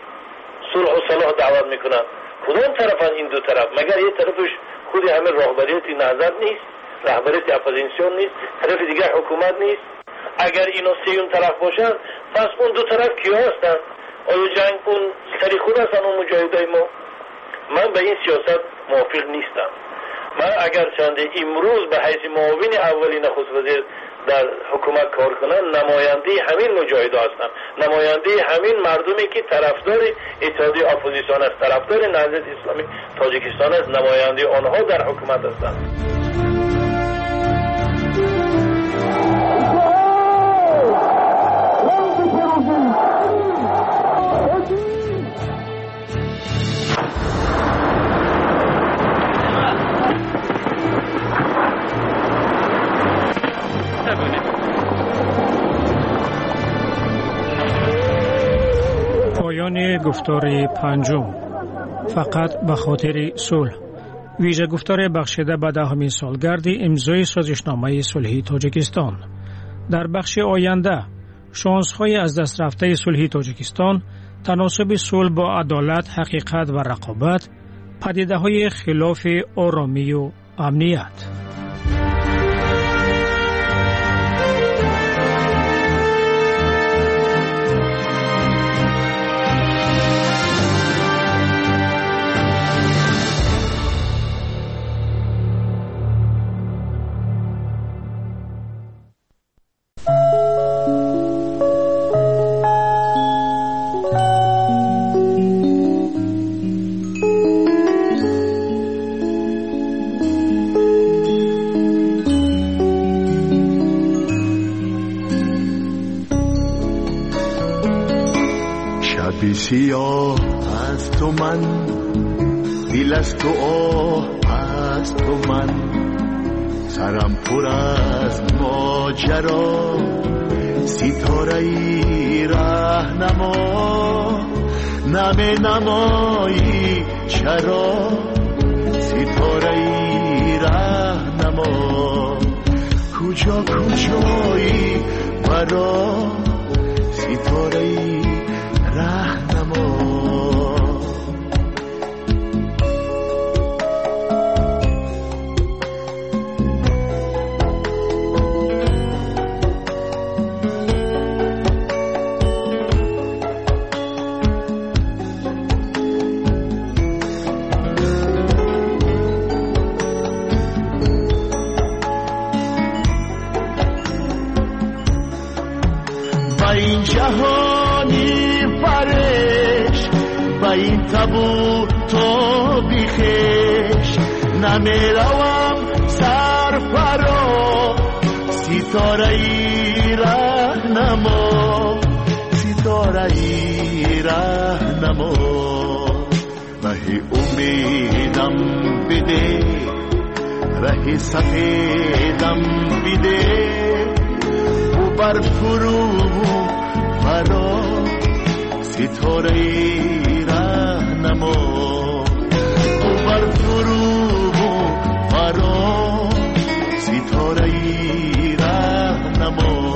Speaker 13: صلح و صلاح دعوت میکنن. کدام طرفن این دو طرف؟ مگر یک طرفش خود همه راهبریت نهضت نیست، رهبریت اپوزیسیون نیست، طرف دیگر حکومت نیست؟ اگر اینا سیوم طرف باشن پس اون دو طرف کیا هستن؟ آیا جنگ اون سری خود هستن اون مجاهدای ما؟ من به این سیاست موافق نیستم. من اگر چند امروز به حیث معاون اولی نخست وزیر در حکومت کار کنن، نماینده همین مجاهدا هستن، نماینده همین مردمی که طرفدار اتحادیه اپوزیسیون است، طرفدار نهضت اسلامی تاجیکستان است، نماینده آنها در حکومت هستند.
Speaker 6: پایان گفتار پنجم، فقط به خاطر صلح. ویژه گفتار بخشیده به دهمین سالگرد امضای سازشنامه صلحی تاجیکستان. در بخش آینده شانس‌های از دست رفته صلحی تاجیکستان، تناسب صلح با عدالت، حقیقت و رقابت، پدیده‌های خلاف آرامی و امنیت.
Speaker 17: سیاه از تو من، دل از تو آه از تو من، سرم پر از ماجرا، ستاره ای راهنما، نم نمایی چرا، ستاره ای راهنما، کجا کجایی برا، ستاره ای راهنما. با این جهانی فرش، با این تابو تو بیخش، نمیروم سر فرا، ستاره ای راهنما، ستاره ای راهنما راه امیدم بده راه سفیدم بده و بر فرو فرا ستاره راهنما و بر فرو فرا ستاره راهنما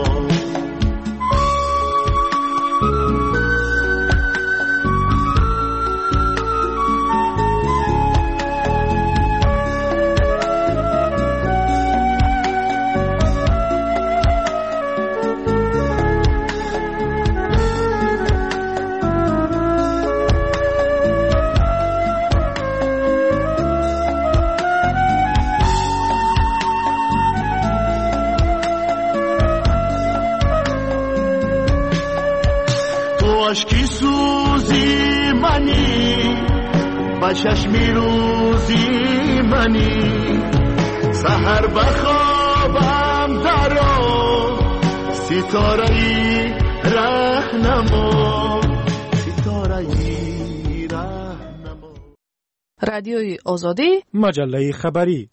Speaker 17: عشقی سوزی منی با چشمی روزی منی سحر بخوابم درا ستاره ای راهنما ستاره ای راهنما
Speaker 1: رادیوی آزادی
Speaker 14: مجله خبری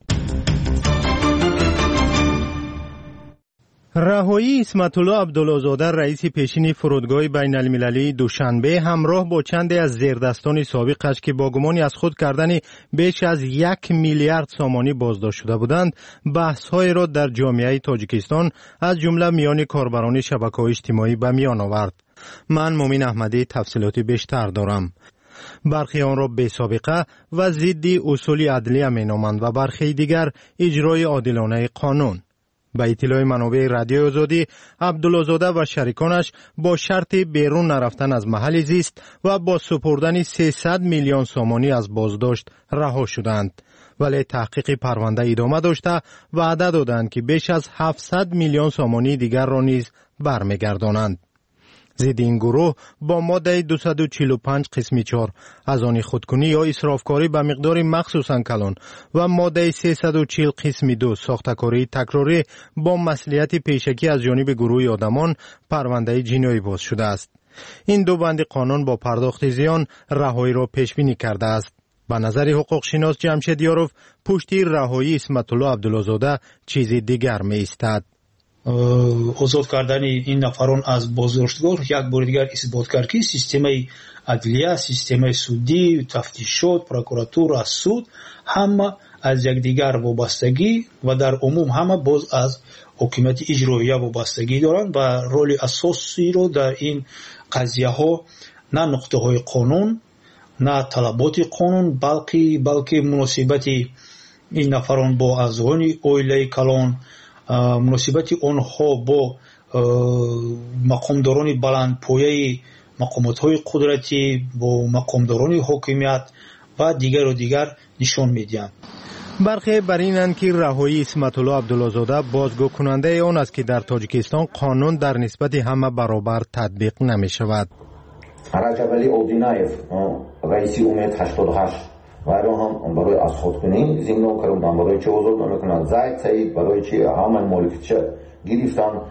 Speaker 14: رهایی اسمت الله عبدالله‌زاده رئیس پیشین فرودگاه بین المللی دوشنبه همراه با چند از زیردستان سابقش که با گمانی از خود کردن بیش از یک میلیارد سامانی بازداشت شده بودند بحث‌های را در جامعه تاجیکستان از جمله میان کاربران شبکه‌های اجتماعی به میان آورد. من مومن احمدی تفصیلاتی بیشتر دارم. برخی آن را بی سابقه و ضد اصول عدلیه مینامند و برخی دیگر اجرای عادلانه قانون. به اطلاع منابع رادیو آزادی عبدالله‌زاده و شریکانش با شرط بیرون نرفتن از محل زیست و با سپردن سیصد میلیون سامانی از بازداشت رها شدند، ولی تحقیق پرونده ادامه داشته وعده دادند که بیش از هفتصد میلیون سامانی دیگر را نیز برمیگردانند. ضد این گروه با ماده دویست و چهل و پنج قسم چهار از آن خودکنی یا اسرافکاری به مقدار مخصوصاً کلان و ماده سیصد و چهل قسم دو ساختکاری تکراری با مسئولیت پیشکی از جانب گروه آدمان پرونده جنایی باز شده است. این دو بند قانون با پرداخت زیان رهایی را پیش بینی کرده است. به نظر حقوق شناس جمشید یاروف پشتی رهایی اسمت الله عبدالله‌زاده چیز دیگر می ایستد.
Speaker 18: آزاد کردن این نفران از بازداشتگاه یک بار دیگر اثبات کرد که سیستم عدلیه، سیستم سودی، تفتیشات، پروکراتور، سود همه از یکدیگر وابستگی و در عموم همه باز از حکومت اجرایی وابستگی دارند و رول اساسی رو در این قضیه ها نه نقطه های قانون نه طلبات قانون بلکه بلکه مناسبت این نفران با اعضای عائله کلان، مناسبت آنها با مقامداران بلندپایه مقامات‌های قدرتی، با مقامداران حکومت و دیگر و دیگر نشان می‌دهند.
Speaker 14: برخی بر اینند که رهایی اسمت الله عبدالله‌زاده بازگو کننده آن است که در تاجیکستان قانون در نسبت همه برابر تطبیق نمی‌شود.
Speaker 19: رجب علی اودینایف رئیس امید هشتاد و هشت وایرو هم برای از خودکنی زندان کردن، برای چه آزاد نمیکنند. زاید سعید برای چه همان مالکیت گرفتن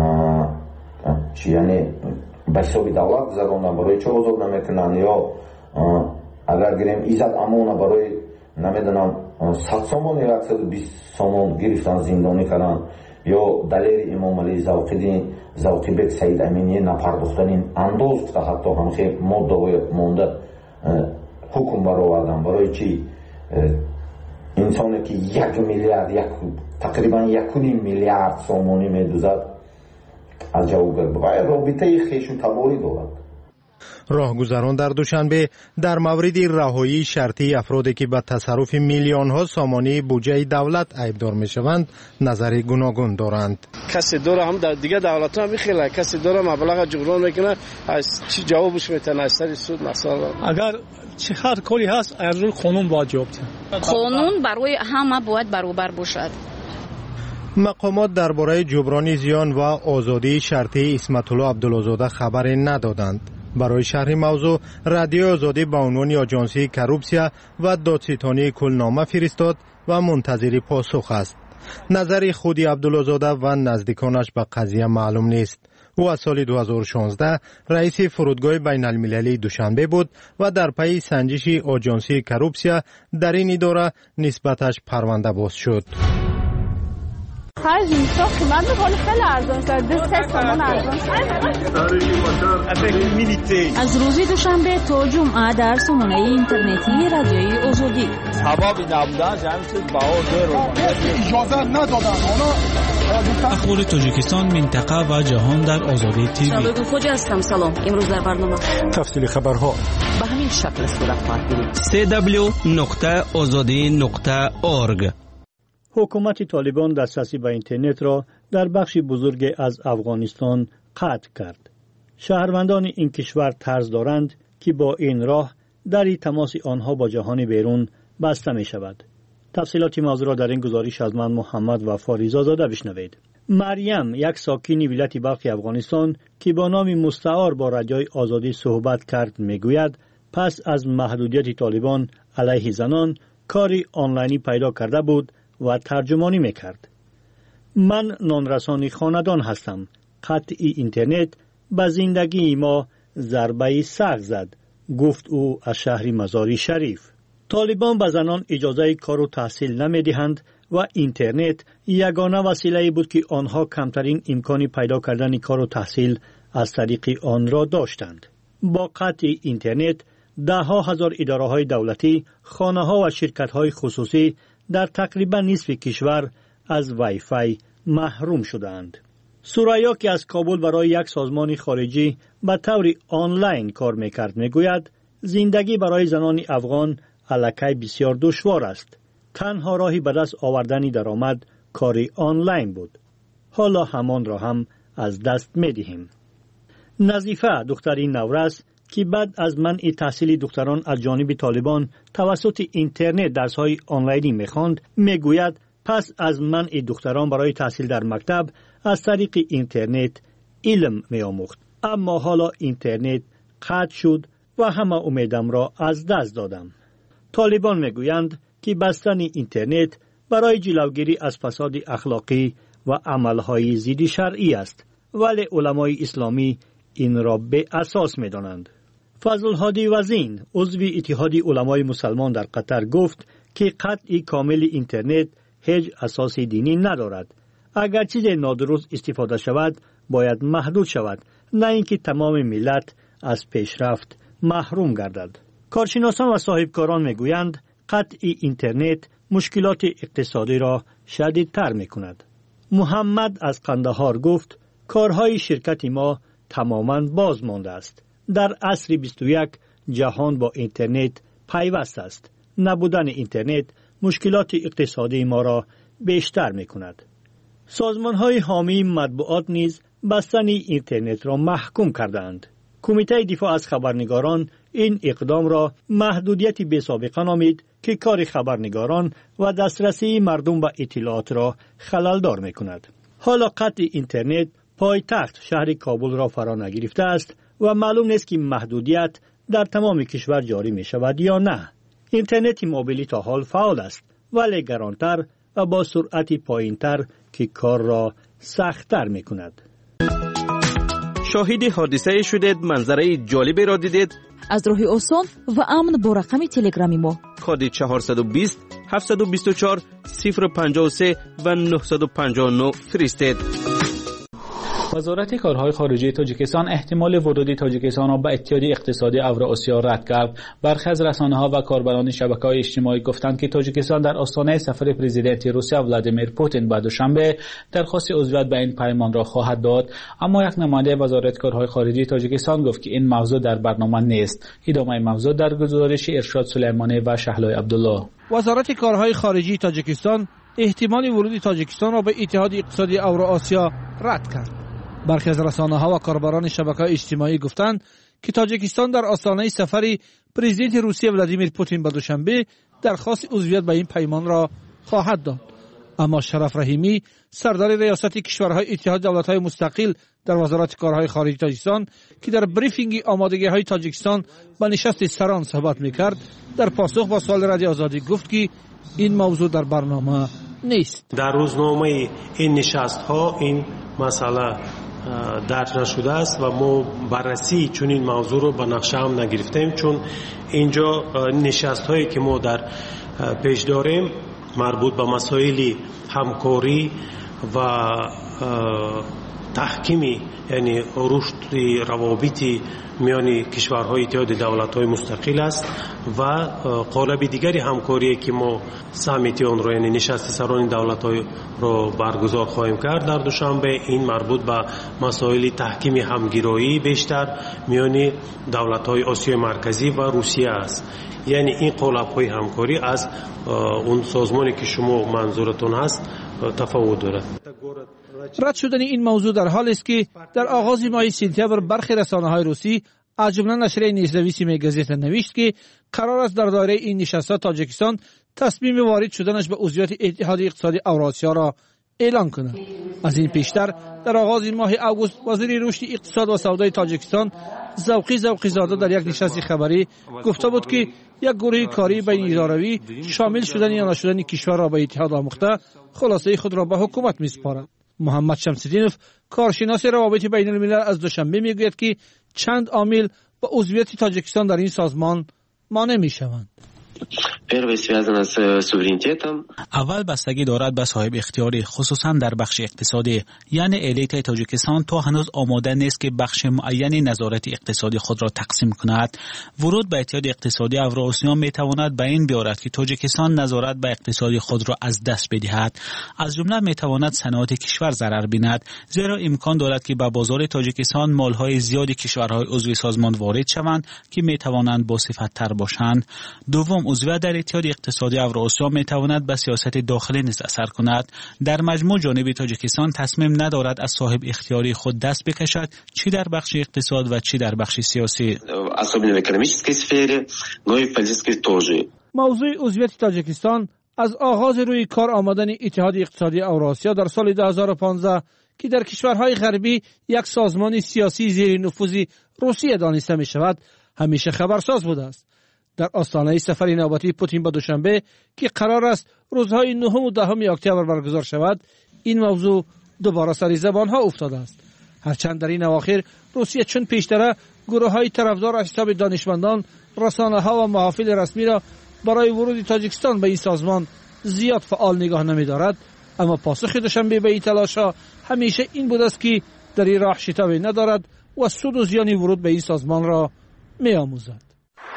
Speaker 19: چی یعنی به حساب دولت گذراندن، برای چه آزاد نمیکنند. یا اگر گیریم ایزد امون برای نمیدونم صد سامان یا صد و بیست سامان گرفتن زندانی کردن. یا دلیر امام علی زوقیدین زوقی بک سعید امینی نپرداختن انداز که حتی همخی ماده مونده حکم برآوردن. برای چی انسانی که یک میلیارد یک تقریبا یک میلیارد سامانی میدوزد از جواب و رابطه خیش و تباری دارد.
Speaker 14: راهگذران در دوشنبه در مورد رهایی شرطی افرادی که به تصرف میلیون ها سامانی بودجه دولت عیبدار میشوند نظری گوناگون دارند.
Speaker 25: کسی داره هم در دیگه دولت هم میخیله، کسی داره مبلغ جبران میکنه، از چی جوابش میتونه از سر سود مثلا.
Speaker 26: اگر چه هر کاری هست از روی قانون باید جواب دهد.
Speaker 1: قانون برای همه باید برابر باشد.
Speaker 14: مقامات درباره جبران زیان و آزادی شرطی اسمت الله عبدالله‌زاده خبری ندادند. برای شرح موضوع رادیو آزادی به عنوان آژانسی کروپسیا و دادستانی کلنامه فرستاد و منتظر پاسخ است. نظر خودی عبدالله‌زاده و نزدیکانش به قضیه معلوم نیست. او از سال دو هزار و شانزده رئیس فرودگاه بین المللی دوشنبه بود و در پی سنجش آژانسی کروپسیا در این اداره نسبتش پرونده باز شد.
Speaker 3: خرج میشه قیمت خیلی خیلی ارزان کرده سه تومن ارزان
Speaker 5: از روز دوشنبه تا جمعه در سامانه اینترنتی رادیوی آزادی
Speaker 9: سبب نبودن جمعیت بها
Speaker 10: اجازه ندادن.
Speaker 22: اخبار تاجیکستان، منطقه و جهان در آزادی تیوی.
Speaker 5: شبکه خوجا هستم. سلام. امروز در برنامه
Speaker 10: تفصیل خبرها
Speaker 5: به همین شکل صورت خواهد گرفت.
Speaker 22: دبلیو دبلیو دبلیو نقطه آزادی نقطه اورگ.
Speaker 24: حکومت طالبان دسترسی به اینترنت را در بخش بزرگ از افغانستان قطع کرد. شهروندان این کشور طرز دارند که با این راه دری تماس آنها با جهان بیرون بسته می شود. تفصیلات موضوع را در این گزارش از من محمد و فاریزا زاده بشنوید. مریم، یک ساکن ولایت بلخ افغانستان که با نام مستعار با رادیوی آزادی صحبت کرد، میگوید پس از محدودیت طالبان علیه زنان کاری آنلاینی پیدا کرده بود و ترجمانی میکرد. من نانرسانی خاندان هستم. قطع اینترنت به زندگی ما ضربه سخت زد، گفت او از شهر مزاری شریف. طالبان به زنان اجازه کار و تحصیل نمیدهند و اینترنت یگانه وسیله بود که آنها کمترین امکانی پیدا کردن کار و تحصیل از طریق آن را داشتند. با قطع اینترنت ده ها هزار اداره های دولتی، خانه ها و شرکت های خصوصی در تقریبا نصف کشور از وای فای محروم شدند. سوریا که از کابل برای یک سازمان خارجی به طور آنلاین کار میکرد میگوید زندگی برای زنان افغان الکی بسیار دشوار است. تنها راهی به دست آوردن درآمد کاری آنلاین بود. حالا همان را هم از دست میدهیم. نظیفه، دختری نورس که بعد از منع تحصیل دختران از جانب طالبان توسط اینترنت درس‌های آنلاینی می‌خواند، میگوید پس از منع دختران برای تحصیل در مکتب از طریق اینترنت علم می‌آموخت. اما حالا اینترنت قطع شد و همه امیدم را از دست دادم. طالبان میگویند که بستن اینترنت برای جلوگیری از فساد اخلاقی و عملهای ضد شرعی است، ولی علمای اسلامی این را به اساس می‌دانند. فضل هادی وزین، عضو اتحاد علمای مسلمان در قطر، گفت که قطع کامل اینترنت هیچ اساس دینی ندارد. اگر چیز نادرست استفاده شود باید محدود شود، نه اینکه تمام ملت از پیشرفت محروم گردد. کارشناسان و صاحبکاران میگویند قطع اینترنت مشکلات اقتصادی را شدیدتر میکند. محمد از قندهار گفت کارهای شرکت ما تماما باز مانده است. در عصر بیست و یک جهان با اینترنت پیوست است. نبودن اینترنت مشکلات اقتصادی ما را بیشتر میکند. سازمان‌های حامی مطبوعات نیز بستن اینترنت را محکوم کردند. کمیته دفاع از خبرنگاران این اقدام را محدودیت بی‌سابقه نامید که کار خبرنگاران و دسترسی مردم به اطلاعات را خللدار میکند. حالا قطع اینترنت پایتخت شهر کابل را فرا نگرفته است و معلوم نیست که محدودیت در تمام کشور جاری می شود یا نه. اینترنت موبیلی تا حال فعال است ولی گرانتر و با سرعت پایینتر که کار را سخت‌تر می کند.
Speaker 27: شاهد حادثه شدید، منظره جالبی را دیدید؟
Speaker 5: از راه آسان و امن با رقم تلگرامی ما
Speaker 27: کد چهارصد و بیست هفتصد و بیست و چهار صفر پنجاه و سه و نهصد و پنجاه و نه فرستید.
Speaker 28: وزارت کارهای خارجه تاجیکستان احتمال ورود تاجیکستان را به اتحاد اقتصادی اوراسیا رد کرد. برخی از رسانه‌ها و کاربران شبکه‌های اجتماعی گفتند که تاجیکستان در آستانه سفر پرزیدنت روسیه ولادیمیر پوتین به دوشنبه درخواست عضویت به این پیمان را خواهد داد، اما یک نماینده وزارت کارهای خارجه تاجیکستان گفت که این موضوع در برنامه نیست. ادامه موضوع در گزارش ارشاد سلیمانی و شهلای عبدالله.
Speaker 29: وزارت کارهای خارجه تاجیکستان احتمال ورود تاجیکستان را به اتحاد اقتصادی اوراسیا رد کرد. برخی از رسانه‌ها و کاربران شبکه‌های اجتماعی گفتند که تاجیکستان در آستانه سفر پرزیدنت روسیه ولادیمیر پوتین به دوشنبه درخواست عضویت به این پیمان را خواهد داد. اما شرف رحیمی، سردار ریاست کشورهای اتحاد دولت‌های مستقل در وزارت کارهای خارجه تاجیکستان که در بریفینگ آمادگی‌های تاجیکستان به نشست سران صحبت می‌کرد، در پاسخ با سوال رادیو آزادی گفت که این موضوع در برنامه نیست.
Speaker 30: در روزنامه این نشست‌ها این مسئله
Speaker 2: درج نشده است و ما بررسی چون این موضوع رو به نقشه هم نگرفتیم، چون اینجا نشست هایی که ما در پیش داریم مربوط به مسائل همکاری و تحکیمی، یعنی رشد روابط میان کشورهای اتحاد دولت‌های مستقل است و قالب دیگری همکاری که ما سامیت اون رو، یعنی نشست سران دولت‌های رو برگزار خواهیم کرد در دوشنبه. این مربوط به مسائل تحکیم همگرایی بیشتر میان دولت‌های آسیای مرکزی و روسیه است. یعنی این قالب‌های همکاری از اون سازمانی که شما منظورتون هست تفاوت دارد.
Speaker 29: رد شدن این موضوع در حال است که در آغاز ماه سپتامبر برخی رسانه‌های روسی از جمله نشریه نیزنویسی میگزیت نوشت که قرار است در دایره این نشست‌ها تاجیکستان تصمیم وارد شدنش به عضویت اتحاد اقتصادی اوراسیا را اعلان کند. از این پیشتر در آغاز ماه اوگوست وزیر رشد اقتصاد و سودای تاجیکستان ذوقی ذوقی زاده در یک نشست خبری گفته بود که یک گروه کاری بین اداروی شامل شدن یا نشدن کشور را به اتحاد آموخته خلاصه خود را به حکومت می‌سپارد. محمد شمس‌الدینوف کارشناس روابط بین الملل از دوشنبه میگوید که چند عامل به عضویت تاجیکستان در این سازمان مانع میشوند.
Speaker 22: اول بستگی دارد به صاحب اختیاری، خصوصا در بخش اقتصادی، یعنی الیت تاجیکستان تا هنوز آماده نیست که بخش معینی نظارت اقتصادی خود را تقسیم کند. ورود به اتحاد اقتصادی اوراسیا می تواند به این بیارد که تاجیکستان نظارت به اقتصادی خود را از دست بدهد. از جمله می تواند صنعت کشور ضرر بیند، زیرا امکان دارد که به بازار تاجیکستان مالهای زیادی کشورهای عضو سازمان وارد شوند که می توانند با صفت تر باشند. دوم، عضویت در اتحاد اقتصادی اوراسیا می تواند به سیاست داخلی نیز اثر کند. در مجموع جانب تاجیکستان تصمیم ندارد از صاحب اختیاری خود دست بکشد، چی در بخش اقتصاد و چی در بخش سیاسی.
Speaker 29: موضوع عضویت تاجیکستان از آغاز روی کار آمدن اتحاد اقتصادی اوراسیا در سال دو هزار و پانزده که در کشورهای غربی یک سازمان سیاسی زیر نفوذ روسیه دانسته می شود همیشه خبرساز بوده است. در آستانه سفر نوبتی پوتین به دوشنبه که قرار است روزهای نهم و دهم اکتبر برگزار شود، این موضوع دوباره سر زبان ها افتاده است. هرچند در این اواخر روسیه چون پیشتر گروه های طرفدار از حساب دانشمندان، رسانه ها و محافل رسمی را برای ورود تاجیکستان به این سازمان زیاد فعال نگاه نمی دارد، اما پاسخ دوشنبه به این تلاش ها همیشه این بود است که در این راه شتابی ندارد و سود و زیان ورود به این سازمان را می آموزد.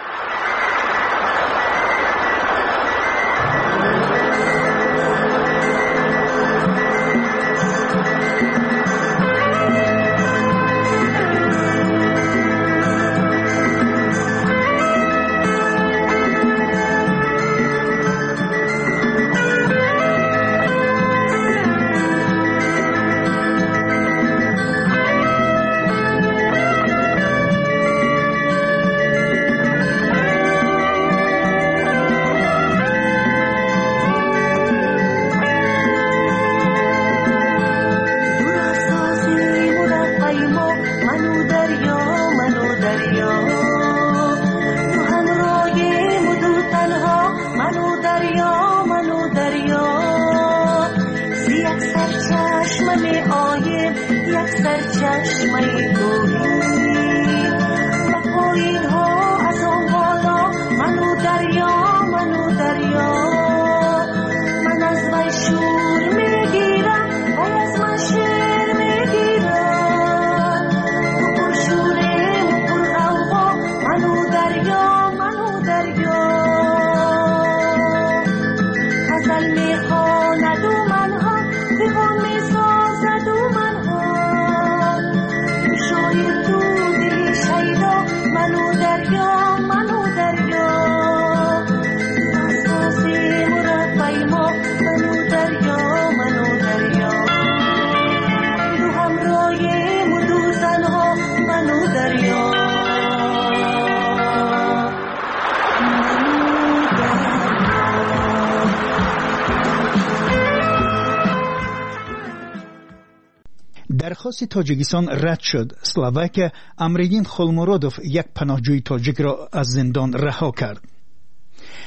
Speaker 4: درخواست تاجیکستان رد شد. اسلواکیا امرگین خولمورودوف یک پناهجوی تاجیک را از زندان رها کرد.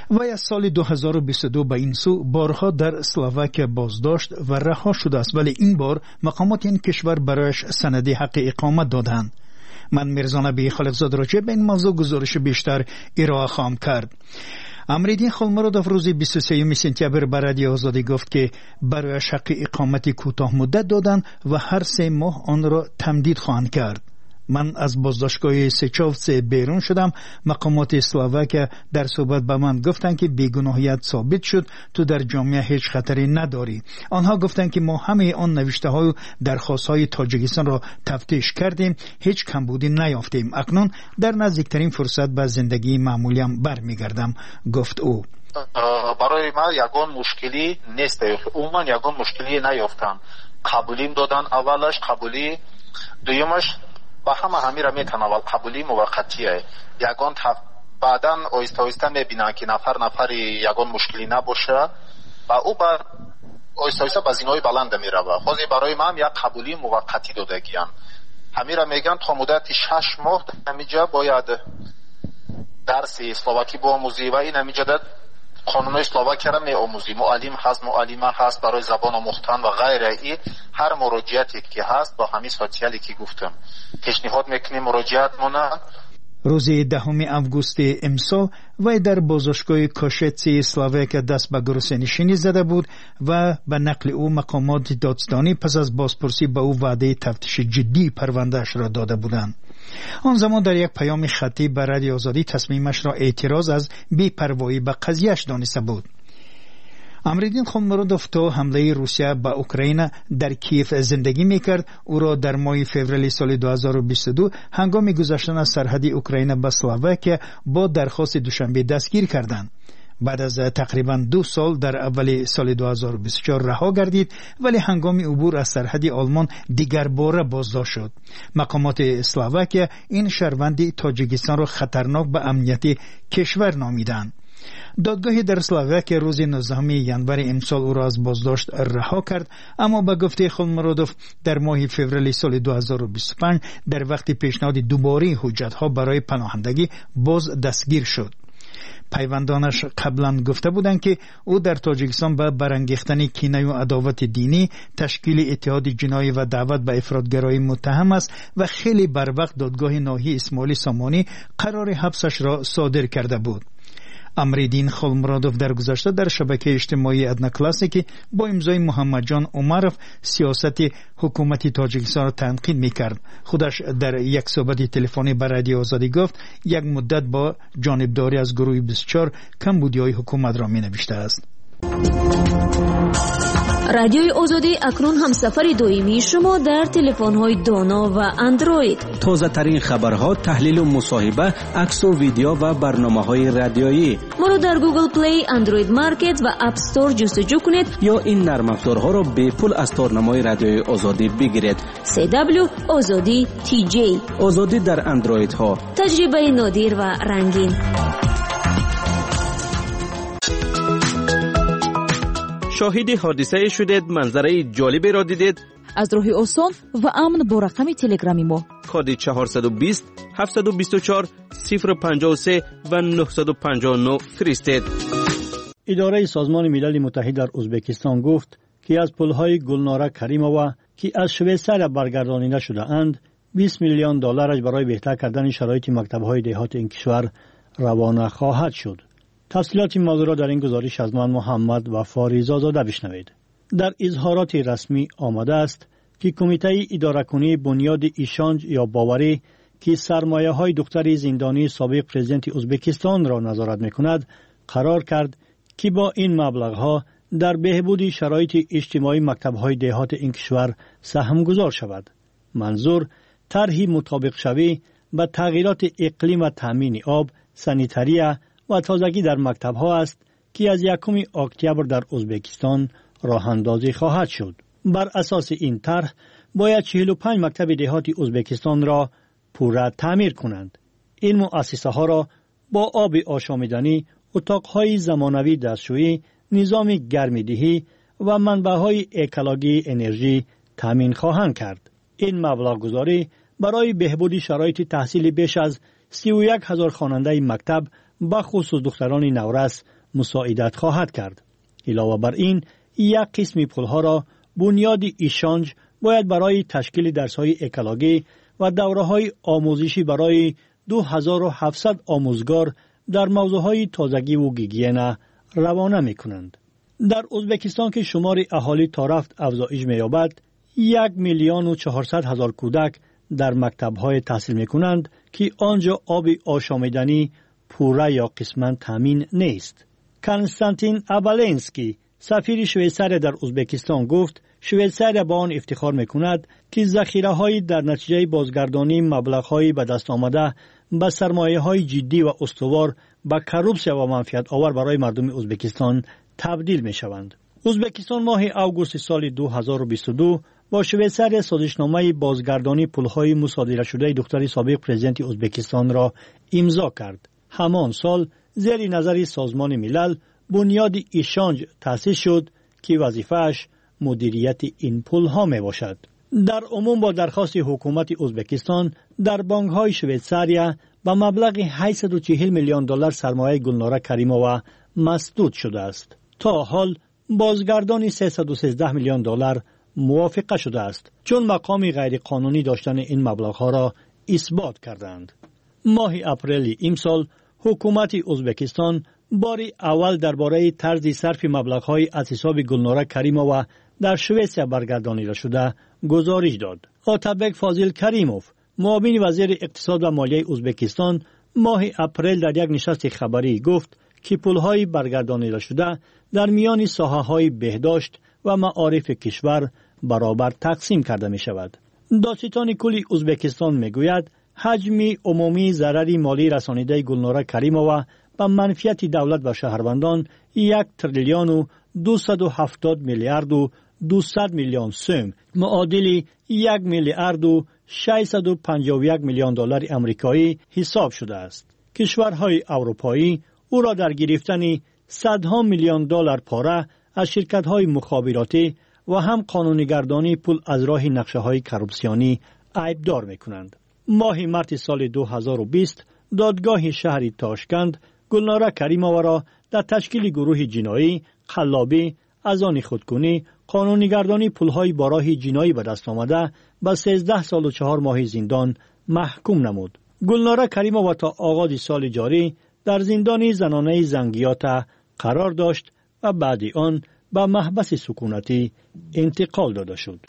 Speaker 4: وی از سال دو هزار و بیست و دو به این سو بارها در اسلواکیا بازداشت و رها شده است، ولی این بار مقامات این کشور برایش سند حق اقامت دادند. من میرزا نبی خالقزاد راجع به این موضوع گزارش بیشتر ارائه خواهم کرد. امریدین خلمرودوف روز بیست و سوم سپتامبر به رادیو آزادی گفت که برایش حق اقامت کوتاه مدت دادند و هر سه ماه آن را تمدید خواهند کرد. من از بازداشتگاه سچووسه بیرون شدم. مقامات اسلواکیا در صحبت به من گفتند که بیگناهیت ثابت شد، تو در جامعه هیچ خطری نداری. آنها گفتند که ما همه آن نوشته های و درخواست های تاجیکستان را تفتیش کردیم، هیچ کمبودی نیافتیم. اکنون در نزدیکترین فرصت به زندگی معمولیم برمیگردم، گفت او.
Speaker 7: برای ما یگان مشکلی نیست، عموما یگان مشکلی نیافتم. قبولیم دادن، اولش قبولی، دویمش با همه همی را میتناول قبولی موقتیه. یگان تف... بعدا آیسته آیسته میبینن که نفر نفر یگان مشکلی نباشه و او بر آیسته آیسته به زینای بلند میروه. خود برای ما هم یک قبولی موقتی داده گیان. همی را میگن تا مدت شش ماه همینجا باید درس اسلواکی بآموزی و این همینجا قانون اسلواکی را می آموزی. معلم هست، معلمه هست برای زبان آموختن و غیره. ای هر مراجعتی که هست با همین سوتیالی که گفتم پیشنهاد میکنیم مراجعت مونه.
Speaker 4: روز دهم آگوست امسال وی در بازداشتگاه کاشتسی اسلواکیا دست به گروسه‌نشینی زده بود و به نقل او مقامات دادستانی پس از بازپرسی به او وعده تفتیش جدی پروندهش را داده بودند. آن زمان در یک پیام خطی به رادیو آزادی تصمیمش را اعتراض از بی‌پروایی به قضیهش دانسته بود. امریدین خلمرودوف تا حمله روسیه به اوکراین در کیف زندگی میکرد. او را در ماه فوریه سال دو هزار و بیست و دو هنگام گذشتن از سرحد اوکراین به اسلواکیا با درخواست دوشنبه دستگیر کردند. بعد از تقریبا دو سال در اول سال دو هزار و بیست و چهار رها گردید، ولی هنگام عبور از سرحد آلمان دیگر باره بازداشت شد. مقامات اسلواکیا این شهروند تاجیکستان را خطرناک به امنیت کشور نامیدند. دادگاه در اسلواکیا روز نوزدهم ژانویه امسال او را از بازداشت رها کرد، اما به گفته خلمرودوف در ماه فوریه سال دو هزار و بیست و پنج در وقت پیشنهاد دوباره حجت‌ها برای پناهندگی باز دستگیر شد. پیوندانش قبلا گفته بودند که او در تاجیکستان به برانگیختن کینه و عداوت دینی، تشکیل اتحاد جنایی و دعوت به افراطگرایی متهم است و خیلی بر وقت دادگاه ناحیه اسماعیل سامانی قرار حبسش را صادر کرده بود. امریدین خلمرودوف در گذشته در شبکه اجتماعی ادنا کلاسیکی با امضای محمد جان عمرف سیاست حکومت تاجیکستان را تنقید میکرد. خودش در یک صحبت تلفنی با رادیو آزادی گفت یک مدت با جانبداری از گروه بیست و چهار کمبودی‌های حکومت را مینوشته است.
Speaker 5: رادیوی آزادی اکنون هم سفر دویمی شما در تلفن‌های دانا و اندروید.
Speaker 27: تازه ترین خبرها، تحلیل و مصاحبه، عکس و ویدیو و برنامه‌های رادیویی.
Speaker 5: ما رو در گوگل پلی، اندروید مارکت و اپ استور جستجو کنید
Speaker 27: یا این نرم افزارها را به پول از تارنمای رادیوی آزادی بگیرید.
Speaker 5: سی دبلیو آزادی تی جی.
Speaker 27: آزادی در اندروید ها.
Speaker 5: تجربه نادر و رنگین.
Speaker 27: شاهد حادثه شدید، منظره جالبی را دیدید؟
Speaker 8: از راه آسان و امن با رقم تلگرامی ما
Speaker 27: کد چهارصد و بیست هفتصد و بیست و چهار صفر پنجاه و سه و نهصد و پنجاه و نه فرستید.
Speaker 24: اداره سازمان ملل متحد در ازبکستان گفت که از پل‌های گلناره کریمووا که از شویسریا برگردانیده شده اند بیست میلیون دلارش برای بهتر کردن شرایط مکتب‌های دهات این کشور روانه خواهد شد. تفصیلات این موضوع را در این گزارش از من محمد و فاریزا زاده بشنوید. در اظهارات رسمی آمده است که کمیته اداره کنی بنیاد ایشانج یا باوری که سرمایه های دختر زندانی سابق پرزیدنت ازبکستان را نظارت میکند قرار کرد که با این مبلغ ها در بهبود شرایط اجتماعی مکتب های دهات این کشور سهم گذار شود. منظور طرحی مطابق شوی به تغییرات اقلیم و تامین آب، سانیتاریه و تازگی در مکتب ها است که از یکم اکتبر در ازبکستان راه اندازی خواهد شد. بر اساس این طرح باید چهل و پنج مکتب دهاتی ازبکستان را پوره تعمیر کنند. این مؤسسه ها را با آب آشامیدنی، اتاقهای زمانوی دستشویی، نظام گرمیدهی و منبعهای اکولوژی انرژی تامین خواهند کرد. این مبلغ گذاری برای بهبود شرایط تحصیل بیش از سی و یک هزار خواننده مکتب بخصوص دختران نورس مساعدت خواهد کرد. علاوه بر این، یک قسم پولها را بنیاد ایشانج باید برای تشکیل درس‌های اکولوژی و دوره‌های آموزشی برای دو هزار و هفتصد آموزگار در موضوعهای تازگی و گیگینه روانه می‌کنند. در ازبکستان که شمار اهالی تا رفت افزایش می‌یابد، یک میلیون و چهارصد هزار کودک در مکتب‌های تحصیل می‌کنند که آنجا آب آشامیدنی پوره یا قسماً تامین نیست. کنستانتین ابالنسکی، سفیر شویساریا در ازبکستان گفت شویساریا با آن افتخار می‌کند که ذخیره‌های در نتیجه بازگردانی مبلغ‌های به دست آمده به سرمایه‌های جدی و استوار به کروپسیا و منفعت آور برای مردم ازبکستان تبدیل می‌شوند. ازبکستان ماه اوگوست سال دو هزار و بیست و دو با شویساریا سازشنامه بازگردانی پول‌های مصادره شده دختر سابق پرزیدنت ازبکستان را امضا کرد. همان سال زیر نظر سازمان ملل بنیاد ایشانج تأسیس شد که وظیفه‌اش مدیریت این پول‌ها میباشد. در عموم با درخواست حکومت ازبکستان در بانک‌های شویساریا به مبلغ هشتصد و چهل میلیون دلار سرمایه گلناره کریمووا مسدود شده است. تا حال بازگردانی سیصد و سیزده میلیون دلار موافقه شده است، چون مقام غیر قانونی داشتن این مبلغ‌ها را اثبات کردند. ماه اپریل امسال حکومت ازبکستان باری اول درباره طرز صرف مبلغ‌های از حساب گلناره کریمووا در شویساریا برگردانیده شده گزارش داد. آتابک فاضل کریموف، معاون وزیر اقتصاد و مالیه ازبکستان، ماه اپریل در یک نشست خبری گفت که پول‌های برگردانیده شده در میان ساحه‌های بهداشت و معارف کشور برابر تقسیم کرده می شود. دادستان کلی ازبکستان می گوید حجم عمومی ضرر مالی رسانیده گلناره کریمووا به منفعت دولت و شهروندان یک تریلیون و دویست و هفتاد میلیارد و دویست میلیون سوم معادل یک میلیارد و ششصد و پنجاه و یک میلیون دلار آمریکایی حساب شده است. کشورهای اروپایی او را در گرفتن صدها میلیون دلار پاره از شرکت‌های مخابراتی و هم قانونیگردانی پول از راه نقشه‌های کروپسیونی عیبدار می‌کنند. ماه مارس سال دو هزار و بیست دادگاه شهر تاشکند گلناره کریمووا را در تشکیل گروه جنایی، قلابی، از آن خودکنی، قانونیگردانی پول‌های با راه جنایی به دست آمده به سیزده سال و چهار ماه زندان محکوم نمود. گلناره کریمووا تا آغاز سال جاری در زندان زنانه زنگیاتا قرار داشت و بعد آن به محبس سکونتی انتقال داده شد.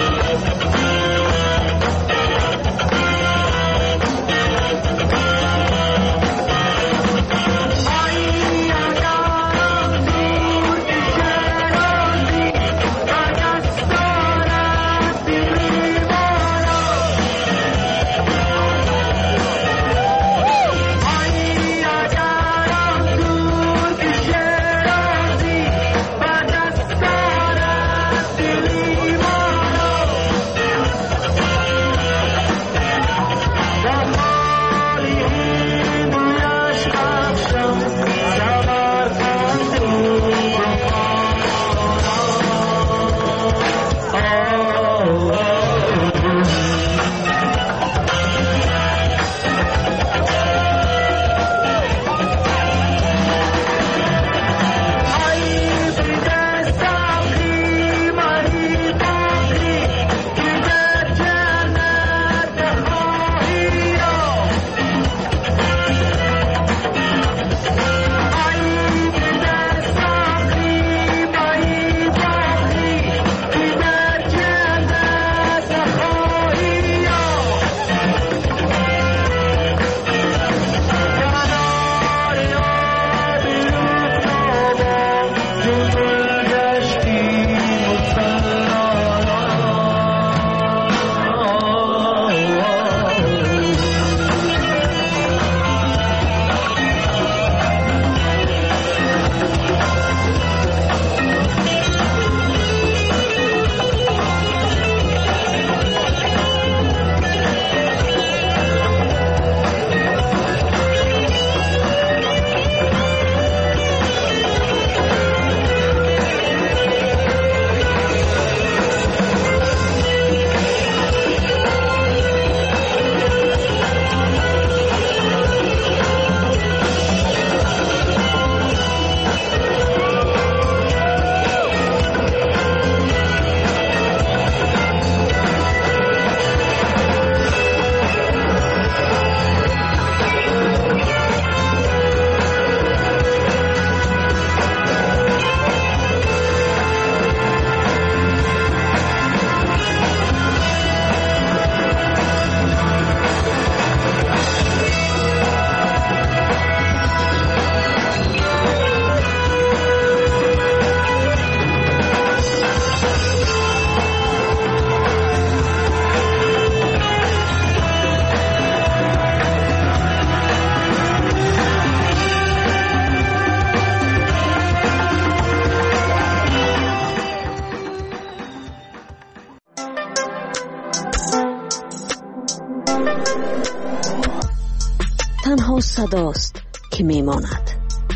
Speaker 8: صداست که میماند.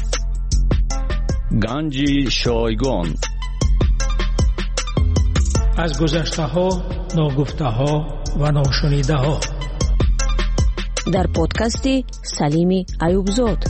Speaker 27: گنج شایگان.
Speaker 26: از گذشته ها، ناگفته ها و ناشنیده ها.
Speaker 8: در پادکست سلیم ایوبزاد.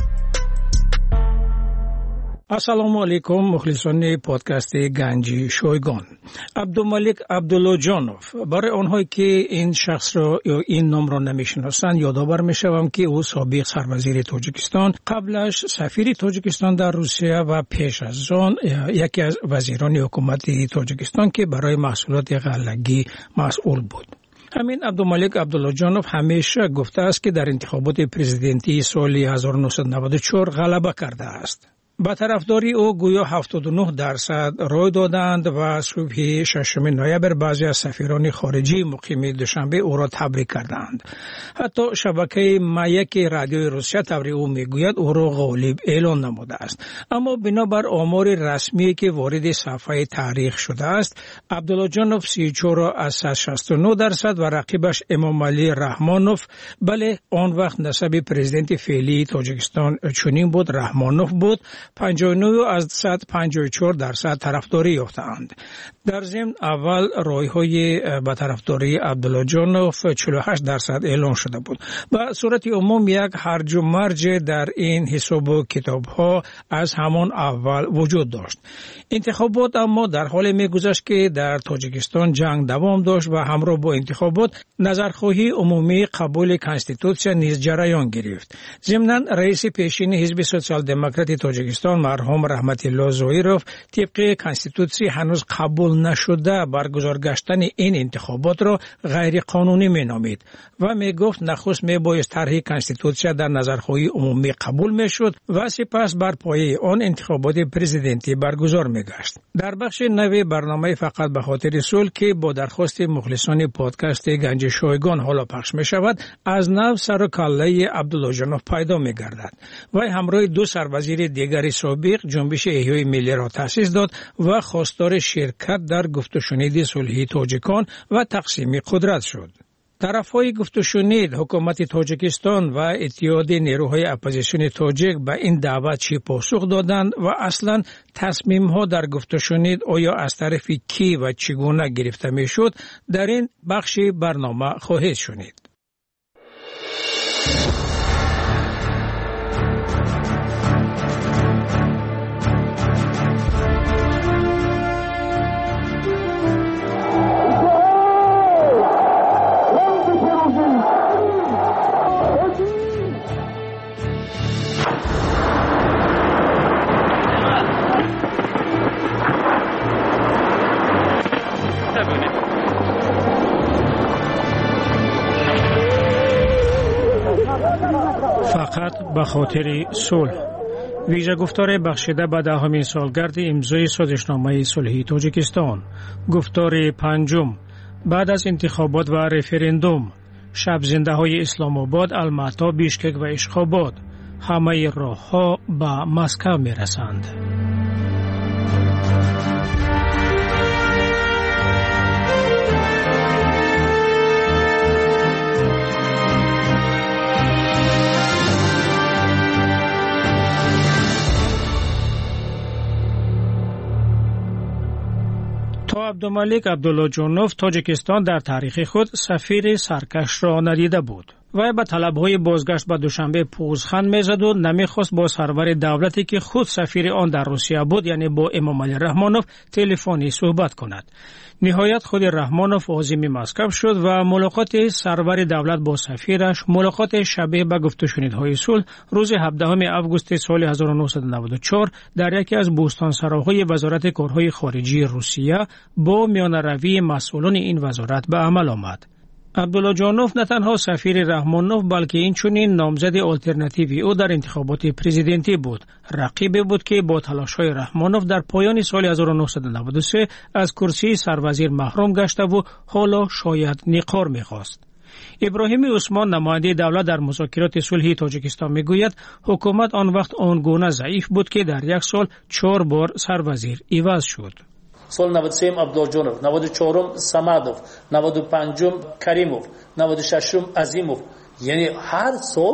Speaker 26: السلام علیکم مخلصان پادکست گنج شایگان. عبدالملک عبداللهجانوف. برای آنهایی که این شخص را یا این نام را نمیشناسند یادآور میشوم که او سابق سروزیر تاجیکستان، قبلش سفیر تاجیکستان در روسیه و پیش از آن یکی از وزیران حکومت تاجیکستان که برای محصولات غلگی مسئول بود. همین عبدالملک عبداللهجانوف همیشه گفته است که در انتخابات پرزیدنتی سال هزار و نهصد و نود و چهار غلبه کرده است. با طرفداری او گویا هفتاد و نه درصد رای دادند و صبح ششم نوامبر بعضی از سفیران خارجی مقیم دوشنبه او را تبریک کردند. حتی شبکه مایک رادیوی روسیه تبریک او میگوید او را غالب اعلان نموده است. اما بنابر آمار رسمی که وارد صفحه تاریخ شده است، عبداللهجانوف سی و چهار از صد و شصت و نه درصد و رقیبش امامعلی رحمانوف، بله آن وقت نسب پرزیدنت فعلی تاجیکستان چنین بود، رحمانوف بود، پنجاه و نه از صد و پنجاه و چهار درصد طرفداری یافتند. در ضمن اول رای‌های با طرفداری عبداللهجانوف چهل و هشت درصد اعلان شده بود. به صورت عموم یک هرج و مرج در این حساب و کتاب‌ها از همان اول وجود داشت. انتخابات اما در حال می‌گذشت که در تاجیکستان جنگ دوام داشت و همراه با انتخابات نظرخواهی عمومی قبول کنستیتوسیا نیز جریان گرفت. ضمناً رئیس پیشین حزب سوسیال دموکرات تاجیکستان مرحوم رحمت الله زویروف طبق کنستیتوسی هنوز قبول نشده برگزار گشتن این انتخابات را غیر قانونی می نامید و می گفت نخست می بایست طرح کنستیتوسیا در نظرخواهی عمومی قبول می شد و سپس بر پایه آن انتخابات پرزیدنتی برگزار می گشت. در بخش نوی برنامه فقط به خاطر صلح که با درخواست مخلصان پادکست گنج شایگان حالا پخش می شود، از نو سر و کله عبداللهجانوف پیدا می گردد و همراه دو سروزیر دیگر سابق جنبش احیای ملی را تأسیس داد و خواستار شرکت در گفت و شنید صلحی تاجیکان و تقسیم قدرت شد. طرفهای گفت و شنید حکومت تاجیکستان و اتحاد نیروهای اپوزیسیون تاجیک به این دعوت چی پاسخ دادند و اصلا تصمیم ها در گفت و شنید آیا از طرف کی و چگونه گرفته می شد در این بخش برنامه خواهید شنید. فقط به خاطر صلح. ویژه گفتار بخشیده به دهمین سالگرد امضای سازشنامه صلحی تاجیکستان. گفتار پنجم بعد از انتخابات و رفراندوم. شب زنده های اسلام آباد، الماتا، بیشکک و اشخاباد. همه راه ها به مسکو می رسند. تا عبدالملک عبداللهجانوف تاجیکستان در تاریخ خود سفیر سرکش را ندیده بود. و به طلبهای بازگشت به دوشنبه پوزخند میزد و نمیخواست با سرور دولتی که خود سفیر آن در روسیه بود یعنی با امامعلی رحمانوف تلفنی صحبت کند. نهایت خود رحمانوف عازم مسکو شد و ملاقات سرور دولت با سفیرش ملاقات شبیه به گفت و شنیدهای صلح روز هفدهم آگوست سال هزار و نهصد و نود و چهار در یکی از بوستانسراهای وزارت کارهای خارجی روسیه با میانه‌روی مسئولان این وزارت به عمل آمد. عبداللهجانوف نه تنها سفیر رحمانوف بلکه این چنین نامزد آلترناتیوی او در انتخابات پرزیدنتی بود. رقیبی بود که با تلاش‌های رحمانوف در پایان سال هزار و نهصد و نود و سه از کرسی سروزیر محروم گشته و حالا شاید نقار می‌خواست. ابراهیم عثمان نماینده دولت در مذاکرات صلحی تاجیکستان میگوید حکومت آن وقت آنگونه ضعیف بود که در یک سال چهار بار سروزیر عوض شد.
Speaker 6: سال نود و سه عبدالجانوف، نود و چهار سمدوف، نود و پنج کریموف، نود و شش عظیموف. یعنی هر سال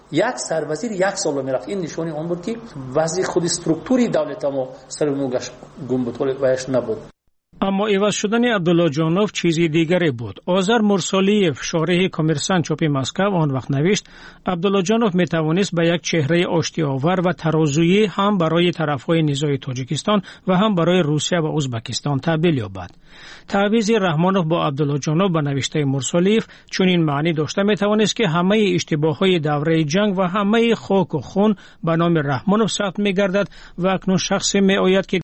Speaker 6: یک سربازی یک سال میرفت. این نشانی اون بود که وضع خود استرکتوری دولت ما سر نوگش گم بود ویش نبود.
Speaker 26: اما عوض شدن عبدالله جانوف چیزی دیگری بود. آذر مرسالیف شارح کامرسان چاپ مسکو آن وقت نوشت عبدالله جانوف می توانست به یک چهره آشتی‌آور و ترازویی هم برای طرفهای نزاع تاجیکستان و هم برای روسیه و ازبکستان تبدیل یابد. تعویض رحمانوف با عبدالله جانوف به نوشته مرسالیف چنین معنی داشته می توانست که همه اشتباههای دوره جنگ و همه خاک و خون به نام رحمانوف ثبت می گردد و اکنون شخصی می آید که